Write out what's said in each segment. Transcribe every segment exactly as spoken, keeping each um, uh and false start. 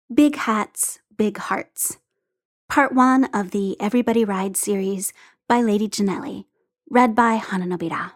Big Hats, Big Hearts. Part one of the Everybody Rides series by Lady Janelli, read by Hana Nobira.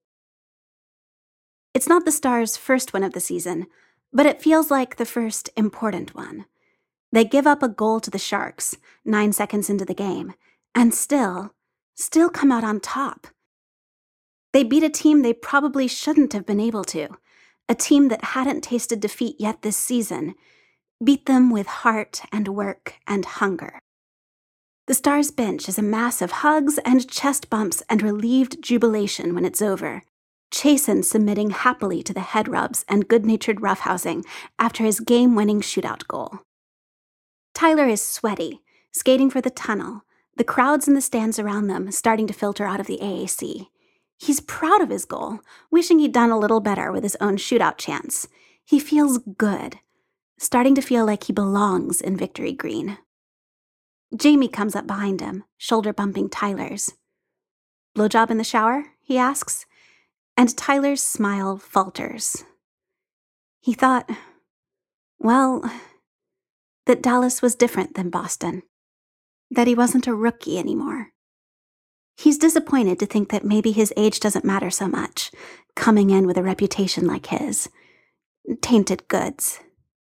It's not the Stars' first win of the season, but it feels like the first important one. They give up a goal to the Sharks, nine seconds into the game, and still, still come out on top. They beat a team they probably shouldn't have been able to, a team that hadn't tasted defeat yet this season, beat them with heart and work and hunger. The Stars' bench is a mass of hugs and chest bumps and relieved jubilation when it's over. Chasen submitting happily to the head rubs and good-natured roughhousing after his game-winning shootout goal. Tyler is sweaty, skating for the tunnel, the crowds in the stands around them starting to filter out of the A A C. He's proud of his goal, wishing he'd done a little better with his own shootout chance. He feels good, starting to feel like he belongs in Victory Green. Jamie comes up behind him, shoulder bumping Tyler's. "Blowjob in the shower?" he asks, and Tyler's smile falters. He thought, well, that Dallas was different than Boston, that he wasn't a rookie anymore. He's disappointed to think that maybe his age doesn't matter so much, coming in with a reputation like his. Tainted goods.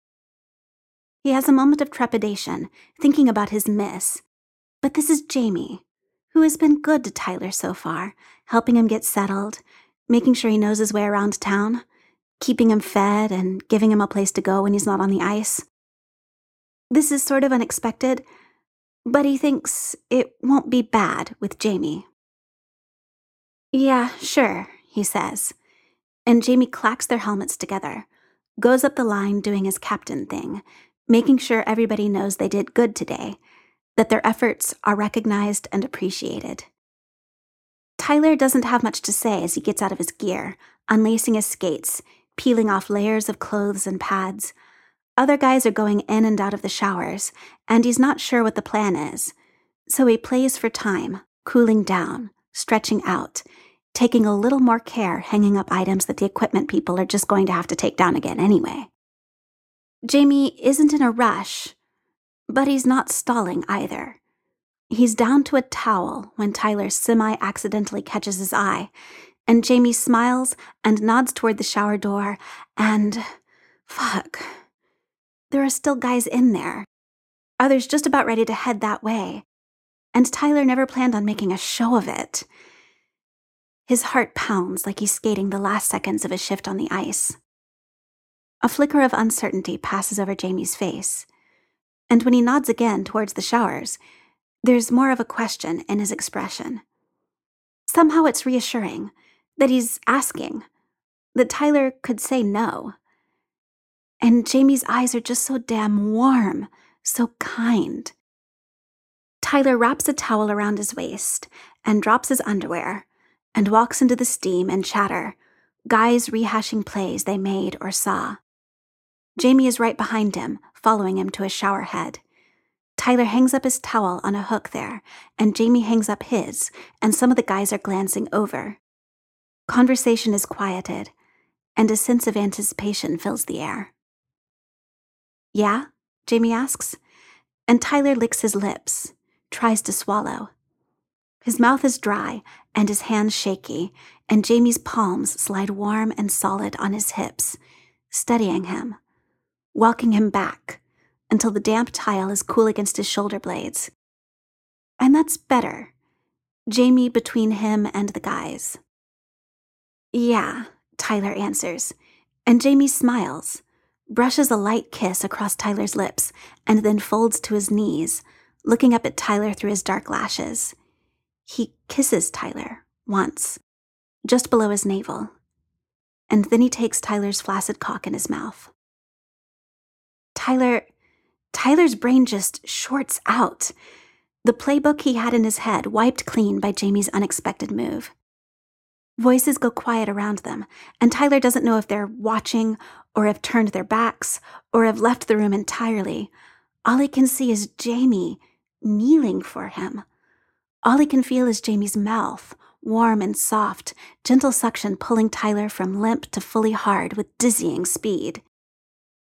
He has a moment of trepidation, thinking about his miss. But this is Jamie, who has been good to Tyler so far, helping him get settled, making sure he knows his way around town, keeping him fed and giving him a place to go when he's not on the ice. This is sort of unexpected, but he thinks it won't be bad with Jamie. "Yeah, sure," he says, and Jamie clacks their helmets together, goes up the line doing his captain thing, making sure everybody knows they did good today, that their efforts are recognized and appreciated. Tyler doesn't have much to say as he gets out of his gear, unlacing his skates, peeling off layers of clothes and pads. Other guys are going in and out of the showers, and he's not sure what the plan is. So he plays for time, cooling down, stretching out, taking a little more care hanging up items that the equipment people are just going to have to take down again anyway. Jamie isn't in a rush, but he's not stalling either. He's down to a towel when Tyler semi-accidentally catches his eye, and Jamie smiles and nods toward the shower door, and... fuck. There are still guys in there. Others just about ready to head that way. And Tyler never planned on making a show of it. His heart pounds like he's skating the last seconds of his shift on the ice. A flicker of uncertainty passes over Jamie's face, and when he nods again towards the showers, there's more of a question in his expression. Somehow it's reassuring that he's asking, that Tyler could say no. And Jamie's eyes are just so damn warm, so kind. Tyler wraps a towel around his waist and drops his underwear and walks into the steam and chatter, guys rehashing plays they made or saw. Jamie is right behind him, following him to a shower head. Tyler hangs up his towel on a hook there, and Jamie hangs up his, and some of the guys are glancing over. Conversation is quieted, and a sense of anticipation fills the air. "Yeah?" Jamie asks, and Tyler licks his lips, tries to swallow. His mouth is dry and his hands shaky, and Jamie's palms slide warm and solid on his hips, steadying him, walking him back until the damp tile is cool against his shoulder blades. And that's better. Jamie between him and the guys. "Yeah," Tyler answers, and Jamie smiles, brushes a light kiss across Tyler's lips, and then folds to his knees, looking up at Tyler through his dark lashes. He kisses Tyler, once, just below his navel, and then he takes Tyler's flaccid cock in his mouth. Tyler, Tyler's brain just shorts out. The playbook he had in his head wiped clean by Jamie's unexpected move. Voices go quiet around them, and Tyler doesn't know if they're watching, or have turned their backs, or have left the room entirely. All he can see is Jamie kneeling for him. All he can feel is Jamie's mouth, warm and soft, gentle suction pulling Tyler from limp to fully hard with dizzying speed.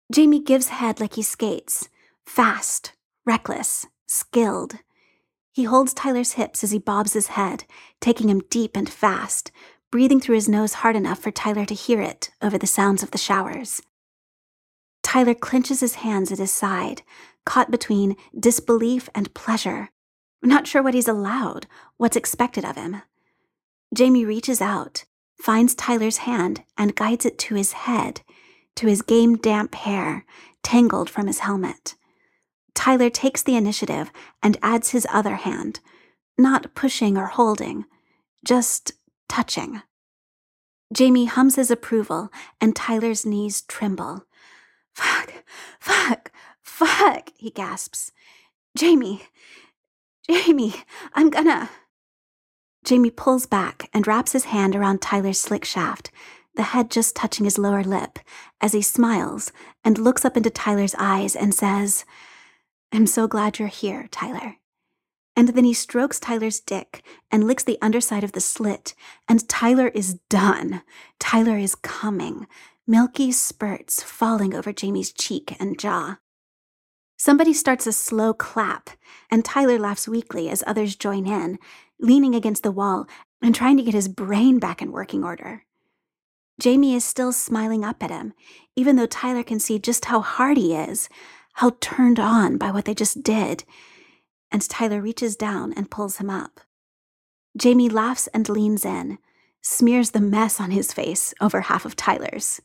Jamie gives head like he skates, fast, reckless, skilled. He holds Tyler's hips as he bobs his head, taking him deep and fast, breathing through his nose hard enough for Tyler to hear it over the sounds of the showers. Tyler clenches his hands at his side, caught between disbelief and pleasure, not sure what he's allowed, what's expected of him. Jamie reaches out, finds Tyler's hand, and guides it to his head, to his game-damp hair, tangled from his helmet. Tyler takes the initiative and adds his other hand, not pushing or holding, just touching. Jamie hums his approval, and Tyler's knees tremble. Fuck, fuck, fuck, he gasps. Jamie, Jamie, I'm gonna... Jamie pulls back and wraps his hand around Tyler's slick shaft, the head just touching his lower lip, as he smiles and looks up into Tyler's eyes and says, I'm so glad you're here, Tyler. And then he strokes Tyler's dick and licks the underside of the slit, and Tyler is done. Tyler is coming, milky spurts falling over Jamie's cheek and jaw. Somebody starts a slow clap, and Tyler laughs weakly as others join in, leaning against the wall and trying to get his brain back in working order. Jamie is still smiling up at him, even though Tyler can see just how hard he is, how turned on by what they just did, and Tyler reaches down and pulls him up. Jamie laughs and leans in, smears the mess on his face over half of Tyler's.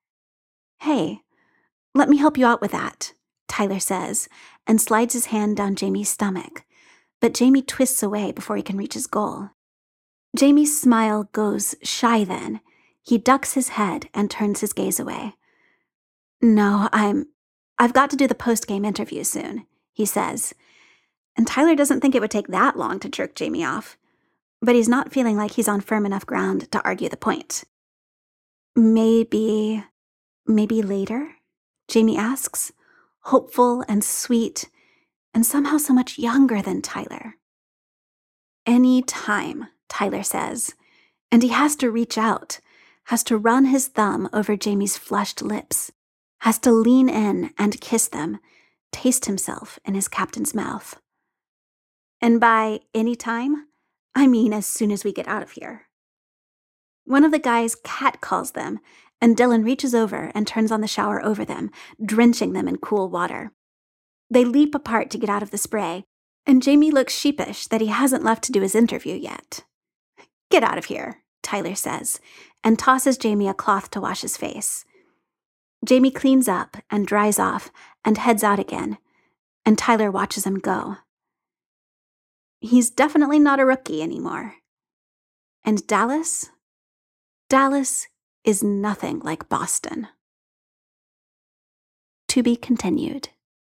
Hey, let me help you out with that, Tyler says, and slides his hand down Jamie's stomach, but Jamie twists away before he can reach his goal. Jamie's smile goes shy then. He ducks his head and turns his gaze away. No, I'm... I've got to do the post-game interview soon, he says. And Tyler doesn't think it would take that long to jerk Jamie off, but he's not feeling like he's on firm enough ground to argue the point. Maybe... maybe later? Jamie asks, hopeful and sweet, and somehow so much younger than Tyler. Any time, Tyler says, and he has to reach out, has to run his thumb over Jamie's flushed lips, has to lean in and kiss them, taste himself in his captain's mouth. And by any time, I mean as soon as we get out of here. One of the guys catcalls them, and Dylan reaches over and turns on the shower over them, drenching them in cool water. They leap apart to get out of the spray, and Jamie looks sheepish that he hasn't left to do his interview yet. Get out of here, Tyler says, and tosses Jamie a cloth to wash his face. Jamie cleans up and dries off and heads out again, and Tyler watches him go. He's definitely not a rookie anymore. And Dallas? Dallas is nothing like Boston. To be continued.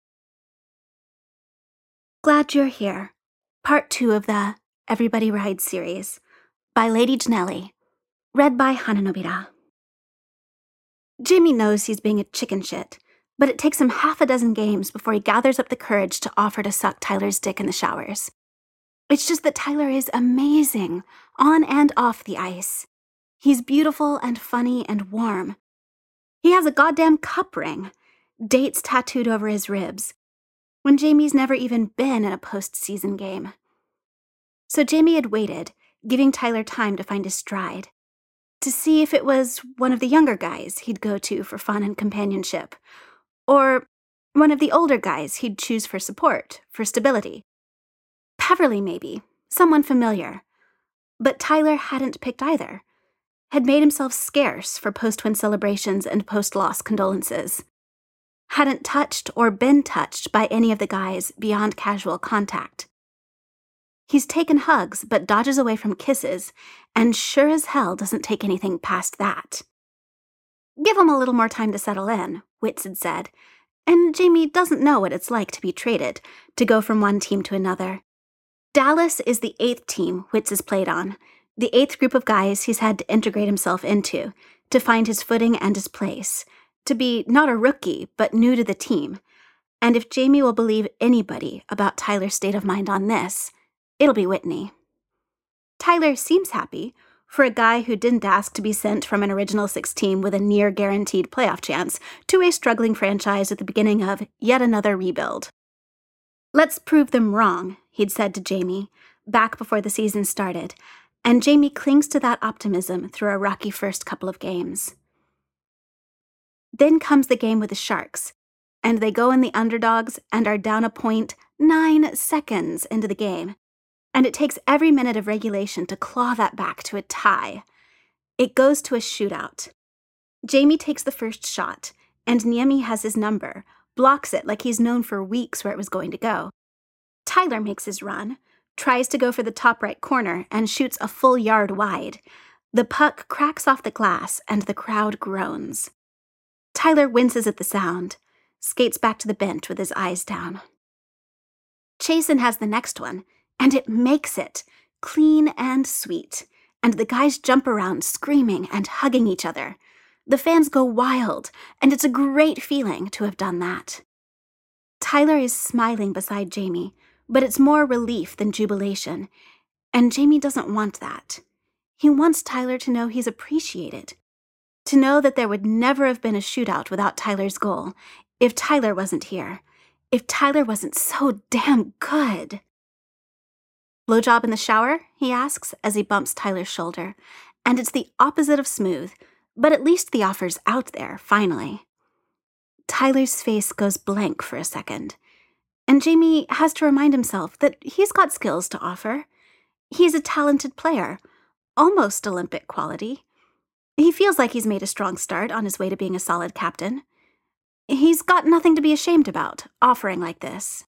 Glad You're Here, part two of the Everybody Rides series, by Lady Janelli, read by Hananobira. Jamie knows he's being a chicken shit, but it takes him half a dozen games before he gathers up the courage to offer to suck Tyler's dick in the showers. It's just that Tyler is amazing, on and off the ice. He's beautiful and funny and warm. He has a goddamn cup ring, dates tattooed over his ribs, when Jamie's never even been in a postseason game. So Jamie had waited, giving Tyler time to find his stride, to see if it was one of the younger guys he'd go to for fun and companionship, or one of the older guys he'd choose for support, for stability. Peverly, maybe, someone familiar. But Tyler hadn't picked either, had made himself scarce for post-win celebrations and post-loss condolences. Hadn't touched or been touched by any of the guys beyond casual contact. He's taken hugs but dodges away from kisses, and sure as hell doesn't take anything past that. Give him a little more time to settle in, Witz had said, and Jamie doesn't know what it's like to be traded, to go from one team to another. Dallas is the eighth team Witz has played on, the eighth group of guys he's had to integrate himself into, to find his footing and his place, to be not a rookie, but new to the team. And if Jamie will believe anybody about Tyler's state of mind on this, it'll be Whitney. Tyler seems happy, For a guy who didn't ask to be sent from an Original Six team with a near-guaranteed playoff chance to a struggling franchise at the beginning of yet another rebuild. "Let's prove them wrong," he'd said to Jamie, back before the season started, and Jamie clings to that optimism through a rocky first couple of games. Then comes the game with the Sharks, and they go in the underdogs and are down a point nine seconds into the game. And it takes every minute of regulation to claw that back to a tie. It goes to a shootout. Jamie takes the first shot, and Niemi has his number, blocks it like he's known for weeks where it was going to go. Tyler makes his run, tries to go for the top right corner, and shoots a full yard wide. The puck cracks off the glass, and the crowd groans. Tyler winces at the sound, skates back to the bench with his eyes down. Chasen has the next one, and it makes it, clean and sweet, and the guys jump around screaming and hugging each other. The fans go wild, and it's a great feeling to have done that. Tyler is smiling beside Jamie, but it's more relief than jubilation, and Jamie doesn't want that. He wants Tyler to know he's appreciated, to know that there would never have been a shootout without Tyler's goal, if Tyler wasn't here, if Tyler wasn't so damn good. "Blowjob in the shower?" he asks as he bumps Tyler's shoulder, and it's the opposite of smooth, but at least the offer's out there, finally. Tyler's face goes blank for a second, and Jamie has to remind himself that he's got skills to offer. He's a talented player, almost Olympic quality. He feels like he's made a strong start on his way to being a solid captain. He's got nothing to be ashamed about, offering like this.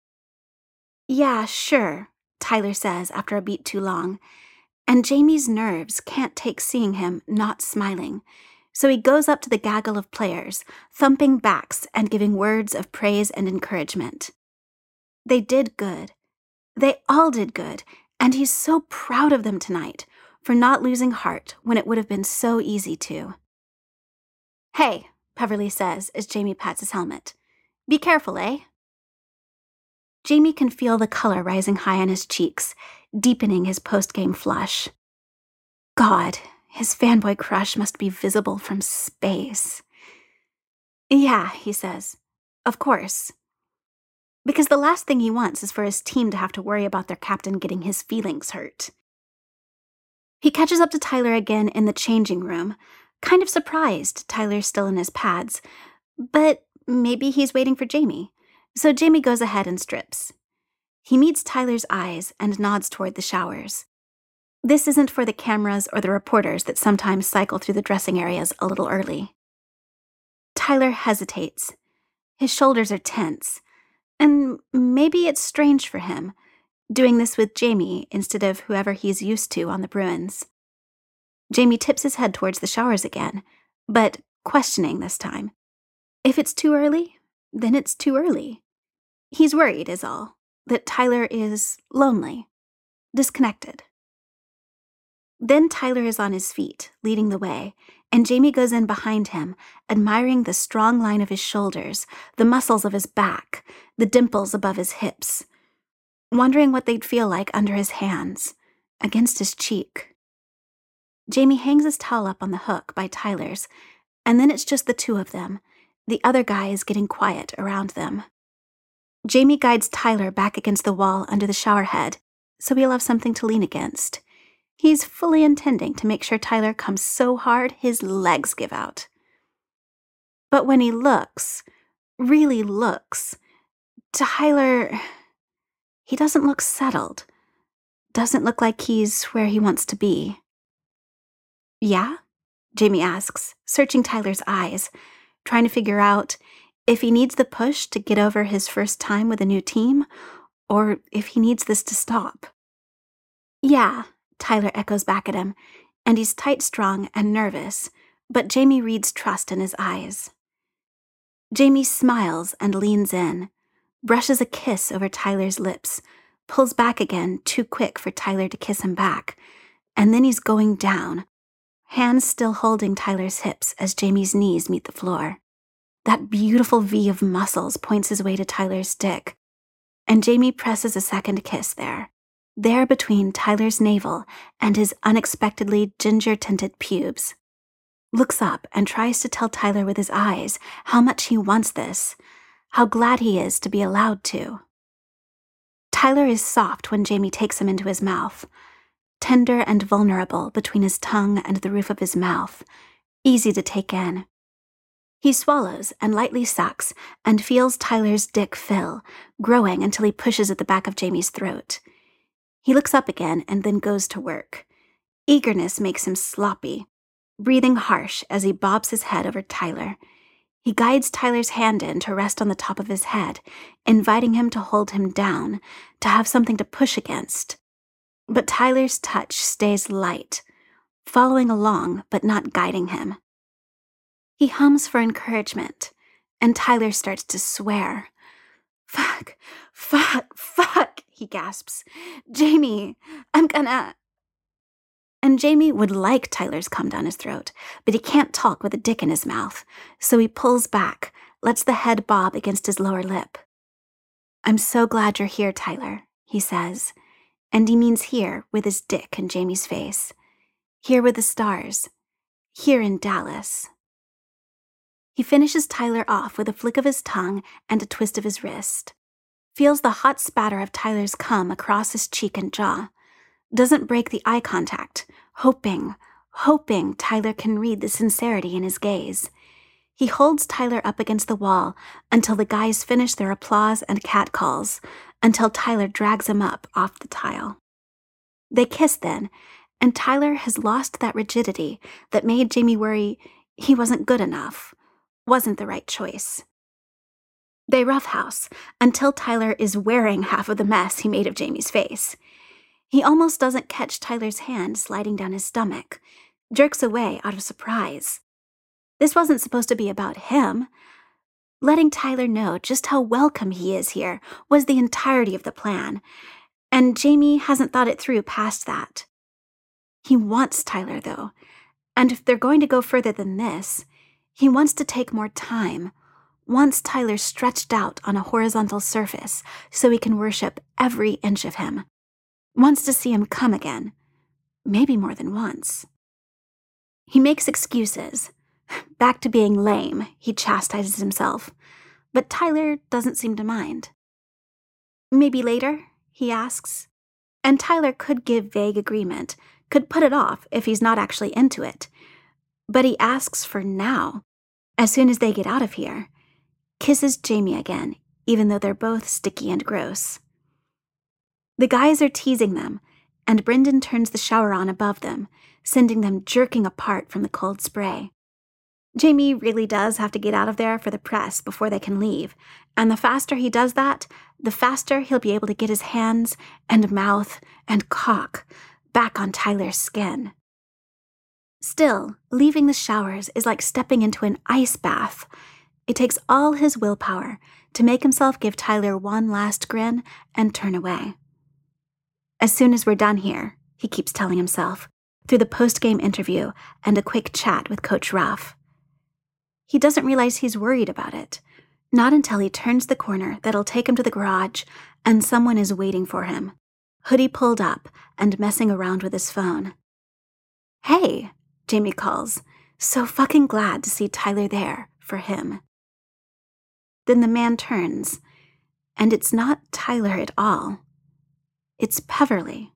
"Yeah, sure," Tyler says after a beat too long, and Jamie's nerves can't take seeing him not smiling, so he goes up to the gaggle of players, thumping backs and giving words of praise and encouragement. They did good. They all did good, and he's so proud of them tonight for not losing heart when it would have been so easy to. "Hey," Peverly says as Jamie pats his helmet. "Be careful, eh?" Jamie can feel the color rising high on his cheeks, deepening his post-game flush. God, his fanboy crush must be visible from space. "Yeah," he says. "Of course." Because the last thing he wants is for his team to have to worry about their captain getting his feelings hurt. He catches up to Tyler again in the changing room, kind of surprised Tyler's still in his pads, but maybe he's waiting for Jamie. So Jamie goes ahead and strips. He meets Tyler's eyes and nods toward the showers. This isn't for the cameras or the reporters that sometimes cycle through the dressing areas a little early. Tyler hesitates. His shoulders are tense, and maybe it's strange for him, doing this with Jamie instead of whoever he's used to on the Bruins. Jamie tips his head towards the showers again, but questioning this time. If it's too early, then it's too early. He's worried, is all, that Tyler is lonely, disconnected. Then Tyler is on his feet, leading the way, and Jamie goes in behind him, admiring the strong line of his shoulders, the muscles of his back, the dimples above his hips, wondering what they'd feel like under his hands, against his cheek. Jamie hangs his towel up on the hook by Tyler's, and then it's just the two of them. The other guy is getting quiet around them. Jamie guides Tyler back against the wall under the shower head, so he'll have something to lean against. He's fully intending to make sure Tyler comes so hard his legs give out. But when he looks, really looks, Tyler, he doesn't look settled. Doesn't look like he's where he wants to be. "Yeah?" Jamie asks, searching Tyler's eyes, trying to figure out if he needs the push to get over his first time with a new team, or if he needs this to stop. "Yeah," Tyler echoes back at him, and he's tight-strung and nervous, but Jamie reads trust in his eyes. Jamie smiles and leans in, brushes a kiss over Tyler's lips, pulls back again too quick for Tyler to kiss him back, and then he's going down, hands still holding Tyler's hips as Jamie's knees meet the floor. That beautiful V of muscles points his way to Tyler's dick, and Jamie presses a second kiss there, there between Tyler's navel and his unexpectedly ginger-tinted pubes. Looks up and tries to tell Tyler with his eyes how much he wants this, how glad he is to be allowed to. Tyler is soft when Jamie takes him into his mouth, tender and vulnerable between his tongue and the roof of his mouth, easy to take in. He swallows and lightly sucks and feels Tyler's dick fill, growing until he pushes at the back of Jamie's throat. He looks up again and then goes to work. Eagerness makes him sloppy, breathing harsh as he bobs his head over Tyler. He guides Tyler's hand in to rest on the top of his head, inviting him to hold him down, to have something to push against. But Tyler's touch stays light, following along but not guiding him. He hums for encouragement, and Tyler starts to swear. Fuck, fuck, fuck, he gasps. Jamie, I'm gonna... And Jamie would like Tyler's cum down his throat, but he can't talk with a dick in his mouth, so he pulls back, lets the head bob against his lower lip. I'm so glad you're here, Tyler, he says, and he means here with his dick in Jamie's face. Here with the stars. Here in Dallas. He finishes Tyler off with a flick of his tongue and a twist of his wrist. Feels the hot spatter of Tyler's cum across his cheek and jaw. Doesn't break the eye contact, hoping, hoping Tyler can read the sincerity in his gaze. He holds Tyler up against the wall until the guys finish their applause and catcalls, until Tyler drags him up off the tile. They kiss then, and Tyler has lost that rigidity that made Jamie worry he wasn't good enough, wasn't the right choice. They roughhouse until Tyler is wearing half of the mess he made of Jamie's face. He almost doesn't catch Tyler's hand sliding down his stomach, jerks away out of surprise. This wasn't supposed to be about him. Letting Tyler know just how welcome he is here was the entirety of the plan, and Jamie hasn't thought it through past that. He wants Tyler, though, and if they're going to go further than this, he wants to take more time, wants Tyler stretched out on a horizontal surface so he can worship every inch of him, wants to see him come again, maybe more than once. He makes excuses. Back to being lame, he chastises himself, but Tyler doesn't seem to mind. Maybe later, he asks, and Tyler could give vague agreement, could put it off if he's not actually into it, but he asks for now, as soon as they get out of here, kisses Jamie again, even though they're both sticky and gross. The guys are teasing them, and Brendan turns the shower on above them, sending them jerking apart from the cold spray. Jamie really does have to get out of there for the press before they can leave, and the faster he does that, the faster he'll be able to get his hands and mouth and cock back on Tyler's skin. Still, leaving the showers is like stepping into an ice bath. It takes all his willpower to make himself give Tyler one last grin and turn away. As soon as we're done here, he keeps telling himself, through the post-game interview and a quick chat with Coach Ruff. He doesn't realize he's worried about it, not until he turns the corner that'll take him to the garage and someone is waiting for him, hoodie pulled up and messing around with his phone. Hey, Jamie calls, so fucking glad to see Tyler there for him. Then the man turns, and it's not Tyler at all. It's Peverly.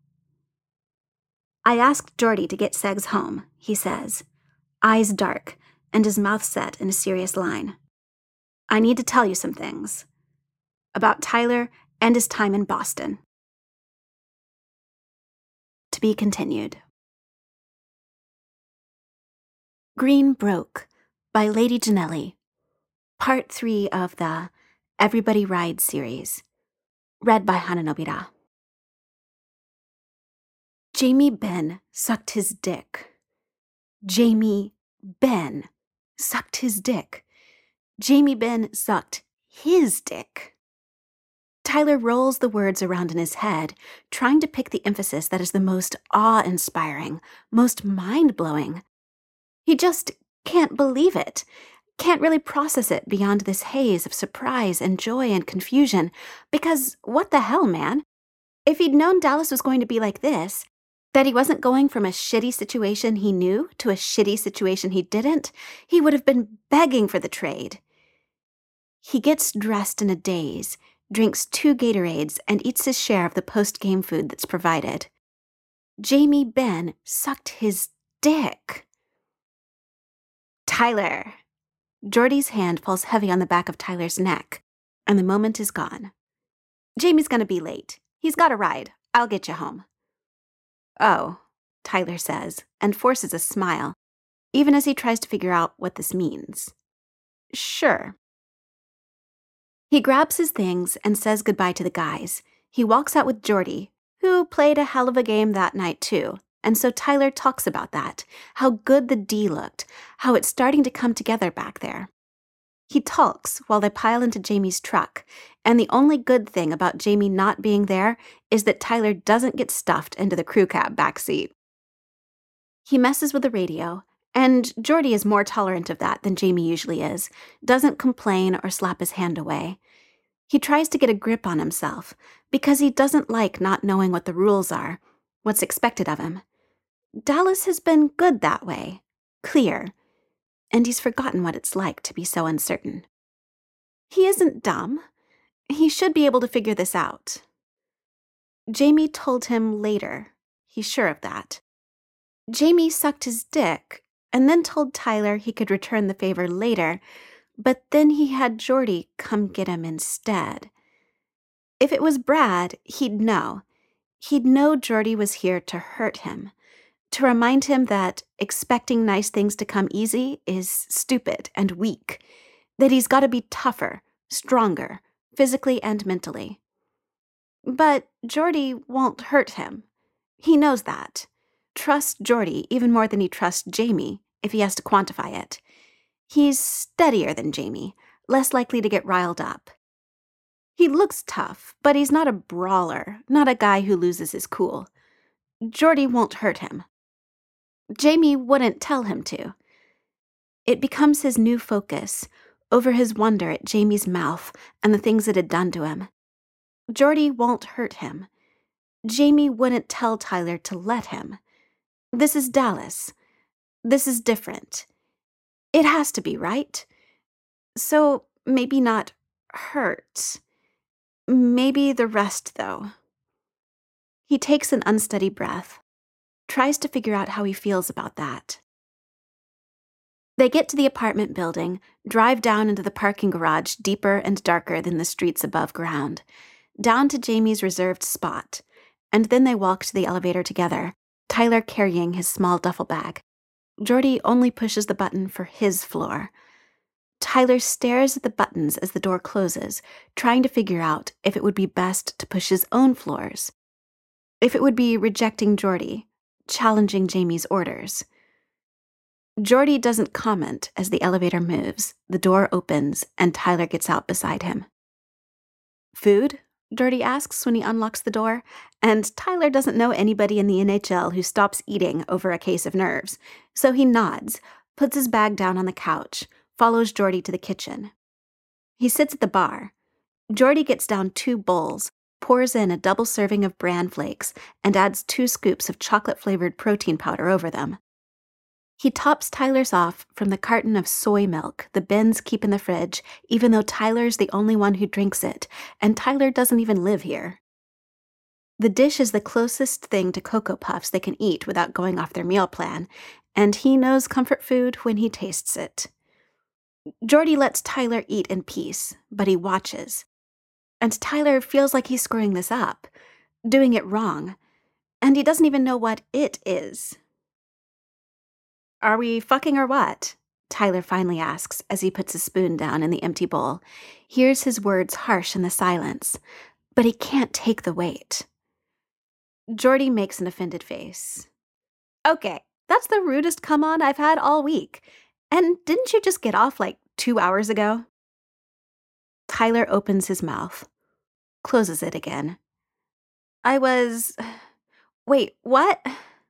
I asked Jordy to get Segs home, he says, eyes dark and his mouth set in a serious line. I need to tell you some things. About Tyler and his time in Boston. To be continued. Green Broke by Lady Janelli. Part three of the Everybody Rides series. Read by Hananobira. Jamie Benn sucked his dick. Jamie Benn sucked his dick. Jamie Benn sucked his dick. Tyler rolls the words around in his head, trying to pick the emphasis that is the most awe-inspiring, most mind-blowing. He just can't believe it, can't really process it beyond this haze of surprise and joy and confusion, because what the hell, man? If he'd known Dallas was going to be like this, that he wasn't going from a shitty situation he knew to a shitty situation he didn't, he would have been begging for the trade. He gets dressed in a daze, drinks two Gatorades, and eats his share of the post-game food that's provided. Jamie Benn sucked his dick. Tyler. Jordy's hand falls heavy on the back of Tyler's neck, and the moment is gone. Jamie's gonna be late. He's got a ride. I'll get you home. Oh, Tyler says, and forces a smile, even as he tries to figure out what this means. Sure. He grabs his things and says goodbye to the guys. He walks out with Jordy, who played a hell of a game that night too, and so Tyler talks about that, how good the D looked, how it's starting to come together back there. He talks while they pile into Jamie's truck, and the only good thing about Jamie not being there is that Tyler doesn't get stuffed into the crew cab backseat. He messes with the radio, and Jordy is more tolerant of that than Jamie usually is, doesn't complain or slap his hand away. He tries to get a grip on himself, because he doesn't like not knowing what the rules are, what's expected of him. Dallas has been good that way, clear, and he's forgotten what it's like to be so uncertain. He isn't dumb. He should be able to figure this out. Jamie told him later. He's sure of that. Jamie sucked his dick and then told Tyler he could return the favor later, but then he had Jordy come get him instead. If it was Brad, he'd know. He'd know Jordy was here to hurt him, to remind him that expecting nice things to come easy is stupid and weak, that he's got to be tougher, stronger, physically and mentally. But Jordy won't hurt him. He knows that. Trusts Jordy even more than he trusts Jamie, if he has to quantify it. He's steadier than Jamie, less likely to get riled up. He looks tough, but he's not a brawler, not a guy who loses his cool. Jordy won't hurt him. Jamie wouldn't tell him to. It becomes his new focus, over his wonder at Jamie's mouth and the things it had done to him. Jordy won't hurt him. Jamie wouldn't tell Tyler to let him. This is Dallas. This is different. It has to be, right? So maybe not hurt. Maybe the rest, though. He takes an unsteady breath, tries to figure out how he feels about that. They get to the apartment building, drive down into the parking garage deeper and darker than the streets above ground, down to Jamie's reserved spot, and then they walk to the elevator together, Tyler carrying his small duffel bag. Jordy only pushes the button for his floor. Tyler stares at the buttons as the door closes, trying to figure out if it would be best to push his own floors, if it would be rejecting Jordy, challenging Jamie's orders. Jordy doesn't comment as the elevator moves, the door opens, and Tyler gets out beside him. Food? Jordy asks when he unlocks the door, and Tyler doesn't know anybody in the N H L who stops eating over a case of nerves, so he nods, puts his bag down on the couch, follows Jordy to the kitchen. He sits at the bar. Jordy gets down two bowls, pours in a double serving of bran flakes, and adds two scoops of chocolate-flavored protein powder over them. He tops Tyler's off from the carton of soy milk the Benns keep in the fridge, even though Tyler's the only one who drinks it, and Tyler doesn't even live here. The dish is the closest thing to Cocoa Puffs they can eat without going off their meal plan, and he knows comfort food when he tastes it. Jordy lets Tyler eat in peace, but he watches. And Tyler feels like he's screwing this up, doing it wrong, and he doesn't even know what it is. Are we fucking or what? Tyler finally asks as he puts his spoon down in the empty bowl, hears his words harsh in the silence, but he can't take the weight. Jordy makes an offended face. Okay, that's the rudest come on I've had all week. And didn't you just get off like two hours ago? Tyler opens his mouth, closes it again. I was... Wait, what?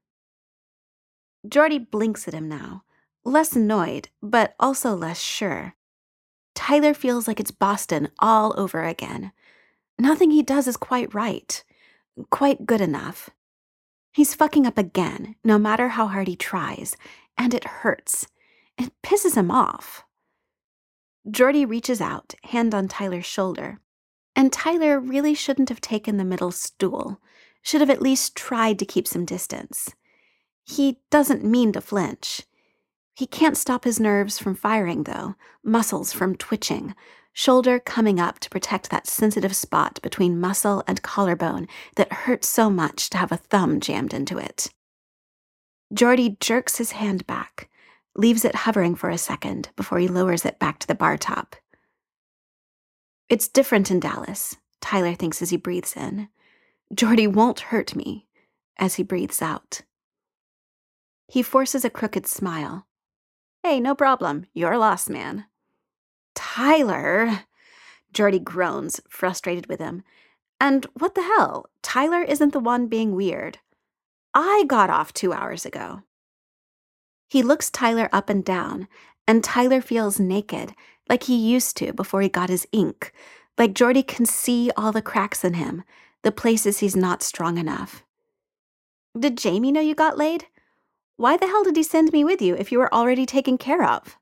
Jordy blinks at him now, less annoyed, but also less sure. Tyler feels like it's Boston all over again. Nothing he does is quite right. quite good enough. He's fucking up again, no matter how hard he tries, and it hurts. It pisses him off. Jordy reaches out, hand on Tyler's shoulder. And Tyler really shouldn't have taken the middle stool, should have at least tried to keep some distance. He doesn't mean to flinch. He can't stop his nerves from firing, though, muscles from twitching, shoulder coming up to protect that sensitive spot between muscle and collarbone that hurts so much to have a thumb jammed into it. Jordy jerks his hand back, leaves it hovering for a second before he lowers it back to the bar top. It's different in Dallas, Tyler thinks as he breathes in. Jordy won't hurt me, as he breathes out. He forces a crooked smile. Hey, no problem. You're a lost man. Tyler, Jordy groans, frustrated with him. And what the hell? Tyler isn't the one being weird. I got off two hours ago. He looks Tyler up and down, and Tyler feels naked, like he used to before he got his ink, like Jordy can see all the cracks in him, the places he's not strong enough. Did Jamie know you got laid? Why the hell did he send me with you if you were already taken care of?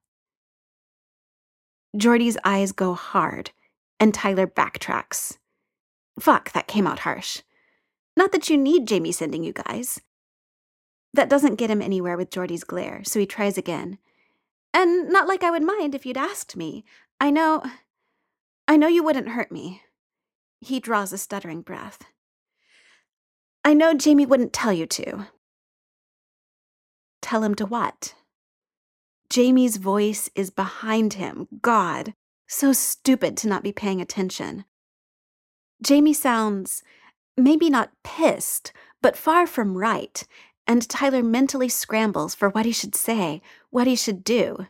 Jordy's eyes go hard, and Tyler backtracks. Fuck, that came out harsh. Not that you need Jamie sending you guys. That doesn't get him anywhere with Jordy's glare, so he tries again. And not like I would mind if you'd asked me. I know... I know you wouldn't hurt me. He draws a stuttering breath. I know Jamie wouldn't tell you to. Tell him to what? Jamie's voice is behind him. God, so stupid to not be paying attention. Jamie sounds, maybe not pissed, but far from right, and Tyler mentally scrambles for what he should say, what he should do.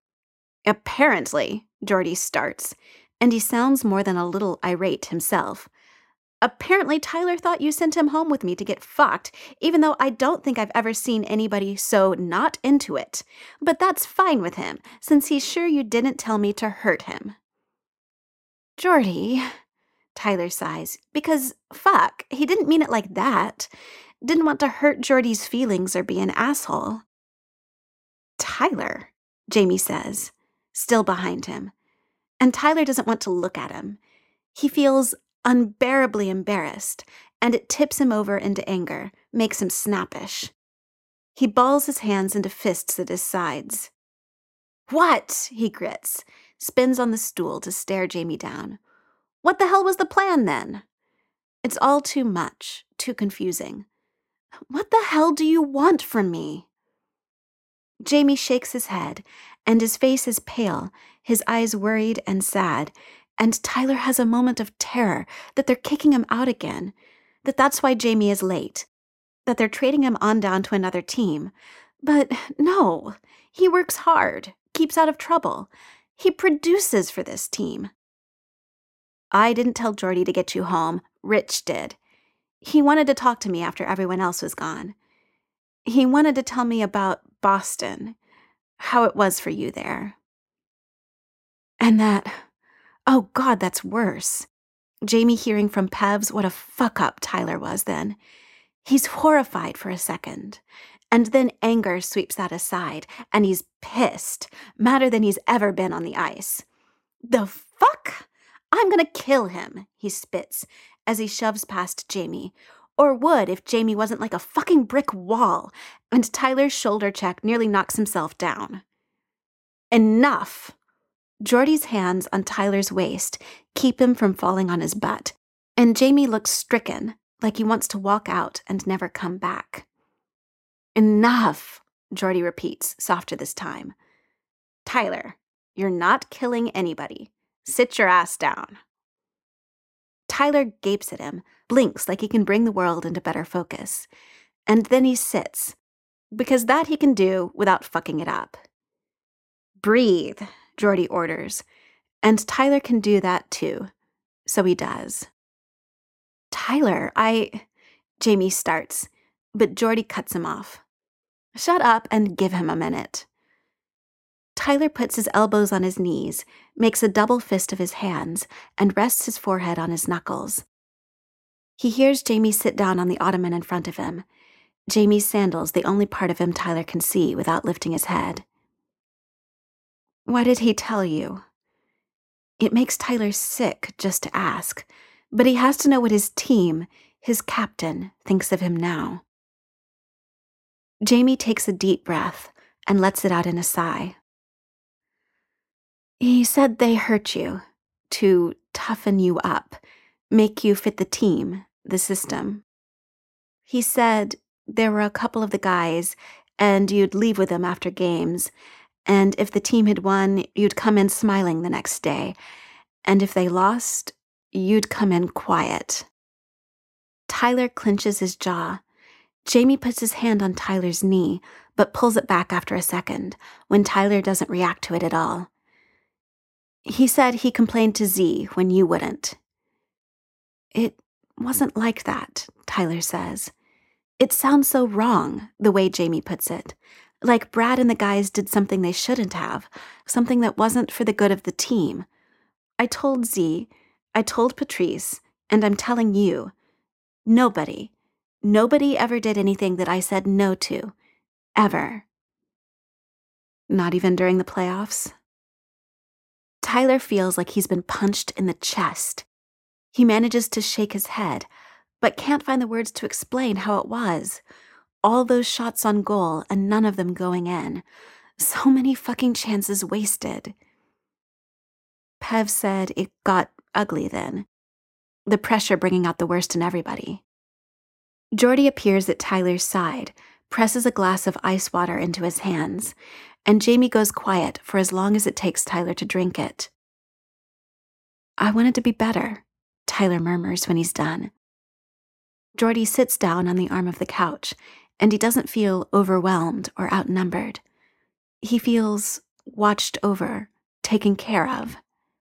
Apparently, Jordy starts, and he sounds more than a little irate himself. Apparently, Tyler thought you sent him home with me to get fucked, even though I don't think I've ever seen anybody so not into it. But that's fine with him, since he's sure you didn't tell me to hurt him. Jordy, Tyler sighs, because, fuck, he didn't mean it like that. Didn't want to hurt Jordy's feelings or be an asshole. Tyler, Jamie says, still behind him. And Tyler doesn't want to look at him. He feels unbearably embarrassed, and it tips him over into anger, makes him snappish. He balls his hands into fists at his sides. What? He grits, spins on the stool to stare Jamie down. What the hell was the plan, then? It's all too much, too confusing. What the hell do you want from me? Jamie shakes his head, and his face is pale, his eyes worried and sad, and Tyler has a moment of terror that they're kicking him out again, that that's why Jamie is late, that they're trading him on down to another team. But no, he works hard, keeps out of trouble. He produces for this team. I didn't tell Jordy to get you home. Rich did. He wanted to talk to me after everyone else was gone. He wanted to tell me about Boston, how it was for you there. And that, oh God, that's worse. Jamie hearing from Pevs what a fuck-up Tyler was then. He's horrified for a second, and then anger sweeps that aside, and he's pissed, madder than he's ever been on the ice. The fuck? I'm gonna kill him, he spits, as he shoves past Jamie, or would if Jamie wasn't like a fucking brick wall, and Tyler's shoulder check nearly knocks himself down. Enough! Jordy's hands on Tyler's waist keep him from falling on his butt, and Jamie looks stricken, like he wants to walk out and never come back. Enough, Jordy repeats, softer this time. Tyler, you're not killing anybody. Sit your ass down. Tyler gapes at him, blinks like he can bring the world into better focus, and then he sits, because that he can do without fucking it up. Breathe, Jordy orders, and Tyler can do that too, so he does. Tyler, I... Jamie starts, but Jordy cuts him off. Shut up and give him a minute. Tyler puts his elbows on his knees, makes a double fist of his hands, and rests his forehead on his knuckles. He hears Jamie sit down on the ottoman in front of him. Jamie's sandals, the only part of him Tyler can see without lifting his head. "What did he tell you?" It makes Tyler sick just to ask, but he has to know what his team, his captain, thinks of him now. Jamie takes a deep breath and lets it out in a sigh. "He said they hurt you, to toughen you up, make you fit the team, the system. He said there were a couple of the guys, and you'd leave with them after games, and if the team had won, you'd come in smiling the next day, and if they lost, you'd come in quiet." Tyler clenches his jaw. Jamie puts his hand on Tyler's knee, but pulls it back after a second, when Tyler doesn't react to it at all. "He said he complained to Z when you wouldn't." "It wasn't like that," Tyler says. It sounds so wrong, the way Jamie puts it. Like Brad and the guys did something they shouldn't have, something that wasn't for the good of the team. "I told Z, I told Patrice, and I'm telling you, nobody, nobody ever did anything that I said no to. Ever." Not even during the playoffs? Tyler feels like he's been punched in the chest. He manages to shake his head, but can't find the words to explain how it was. All those shots on goal and none of them going in. So many fucking chances wasted. Pev said it got ugly then. The pressure bringing out the worst in everybody. Jordy appears at Tyler's side, presses a glass of ice water into his hands, and Jamie goes quiet for as long as it takes Tyler to drink it. "I wanted to be better," Tyler murmurs when he's done. Jordy sits down on the arm of the couch, and he doesn't feel overwhelmed or outnumbered. He feels watched over, taken care of.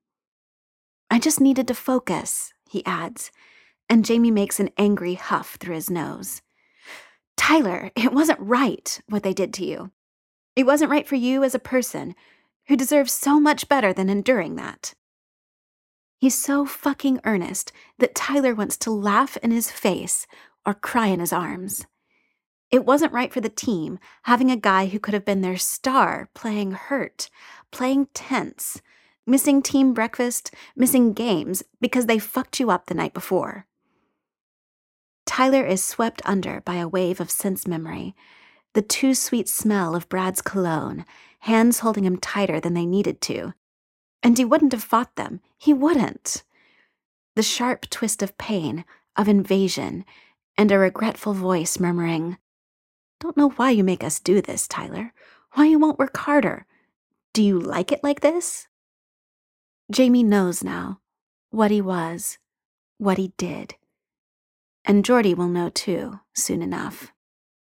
"I just needed to focus," he adds, and Jamie makes an angry huff through his nose. "Tyler, it wasn't right what they did to you. It wasn't right for you as a person, who deserves so much better than enduring that." He's so fucking earnest that Tyler wants to laugh in his face or cry in his arms. It wasn't right for the team, having a guy who could have been their star playing hurt, playing tense, missing team breakfast, missing games because they fucked you up the night before. Tyler is swept under by a wave of sense memory, the too sweet smell of Brad's cologne, hands holding him tighter than they needed to. And he wouldn't have fought them. He wouldn't. The sharp twist of pain, of invasion, and a regretful voice murmuring, "Don't know why you make us do this, Tyler. Why you won't work harder. Do you like it like this?" Jamie knows now what he was, what he did. And Jordy will know too, soon enough.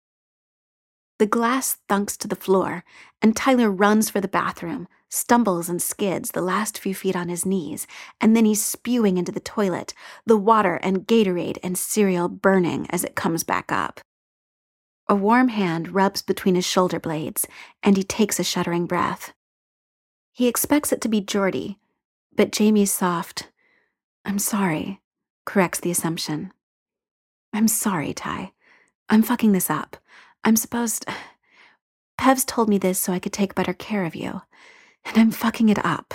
The glass thunks to the floor, and Tyler runs for the bathroom, stumbles and skids the last few feet on his knees, and then he's spewing into the toilet, the water and Gatorade and cereal burning as it comes back up. A warm hand rubs between his shoulder blades, and he takes a shuddering breath. He expects it to be Jordy, but Jamie's soft, "I'm sorry," corrects the assumption. "I'm sorry, Ty. I'm fucking this up. I'm supposed... Pev's told me this so I could take better care of you, and I'm fucking it up."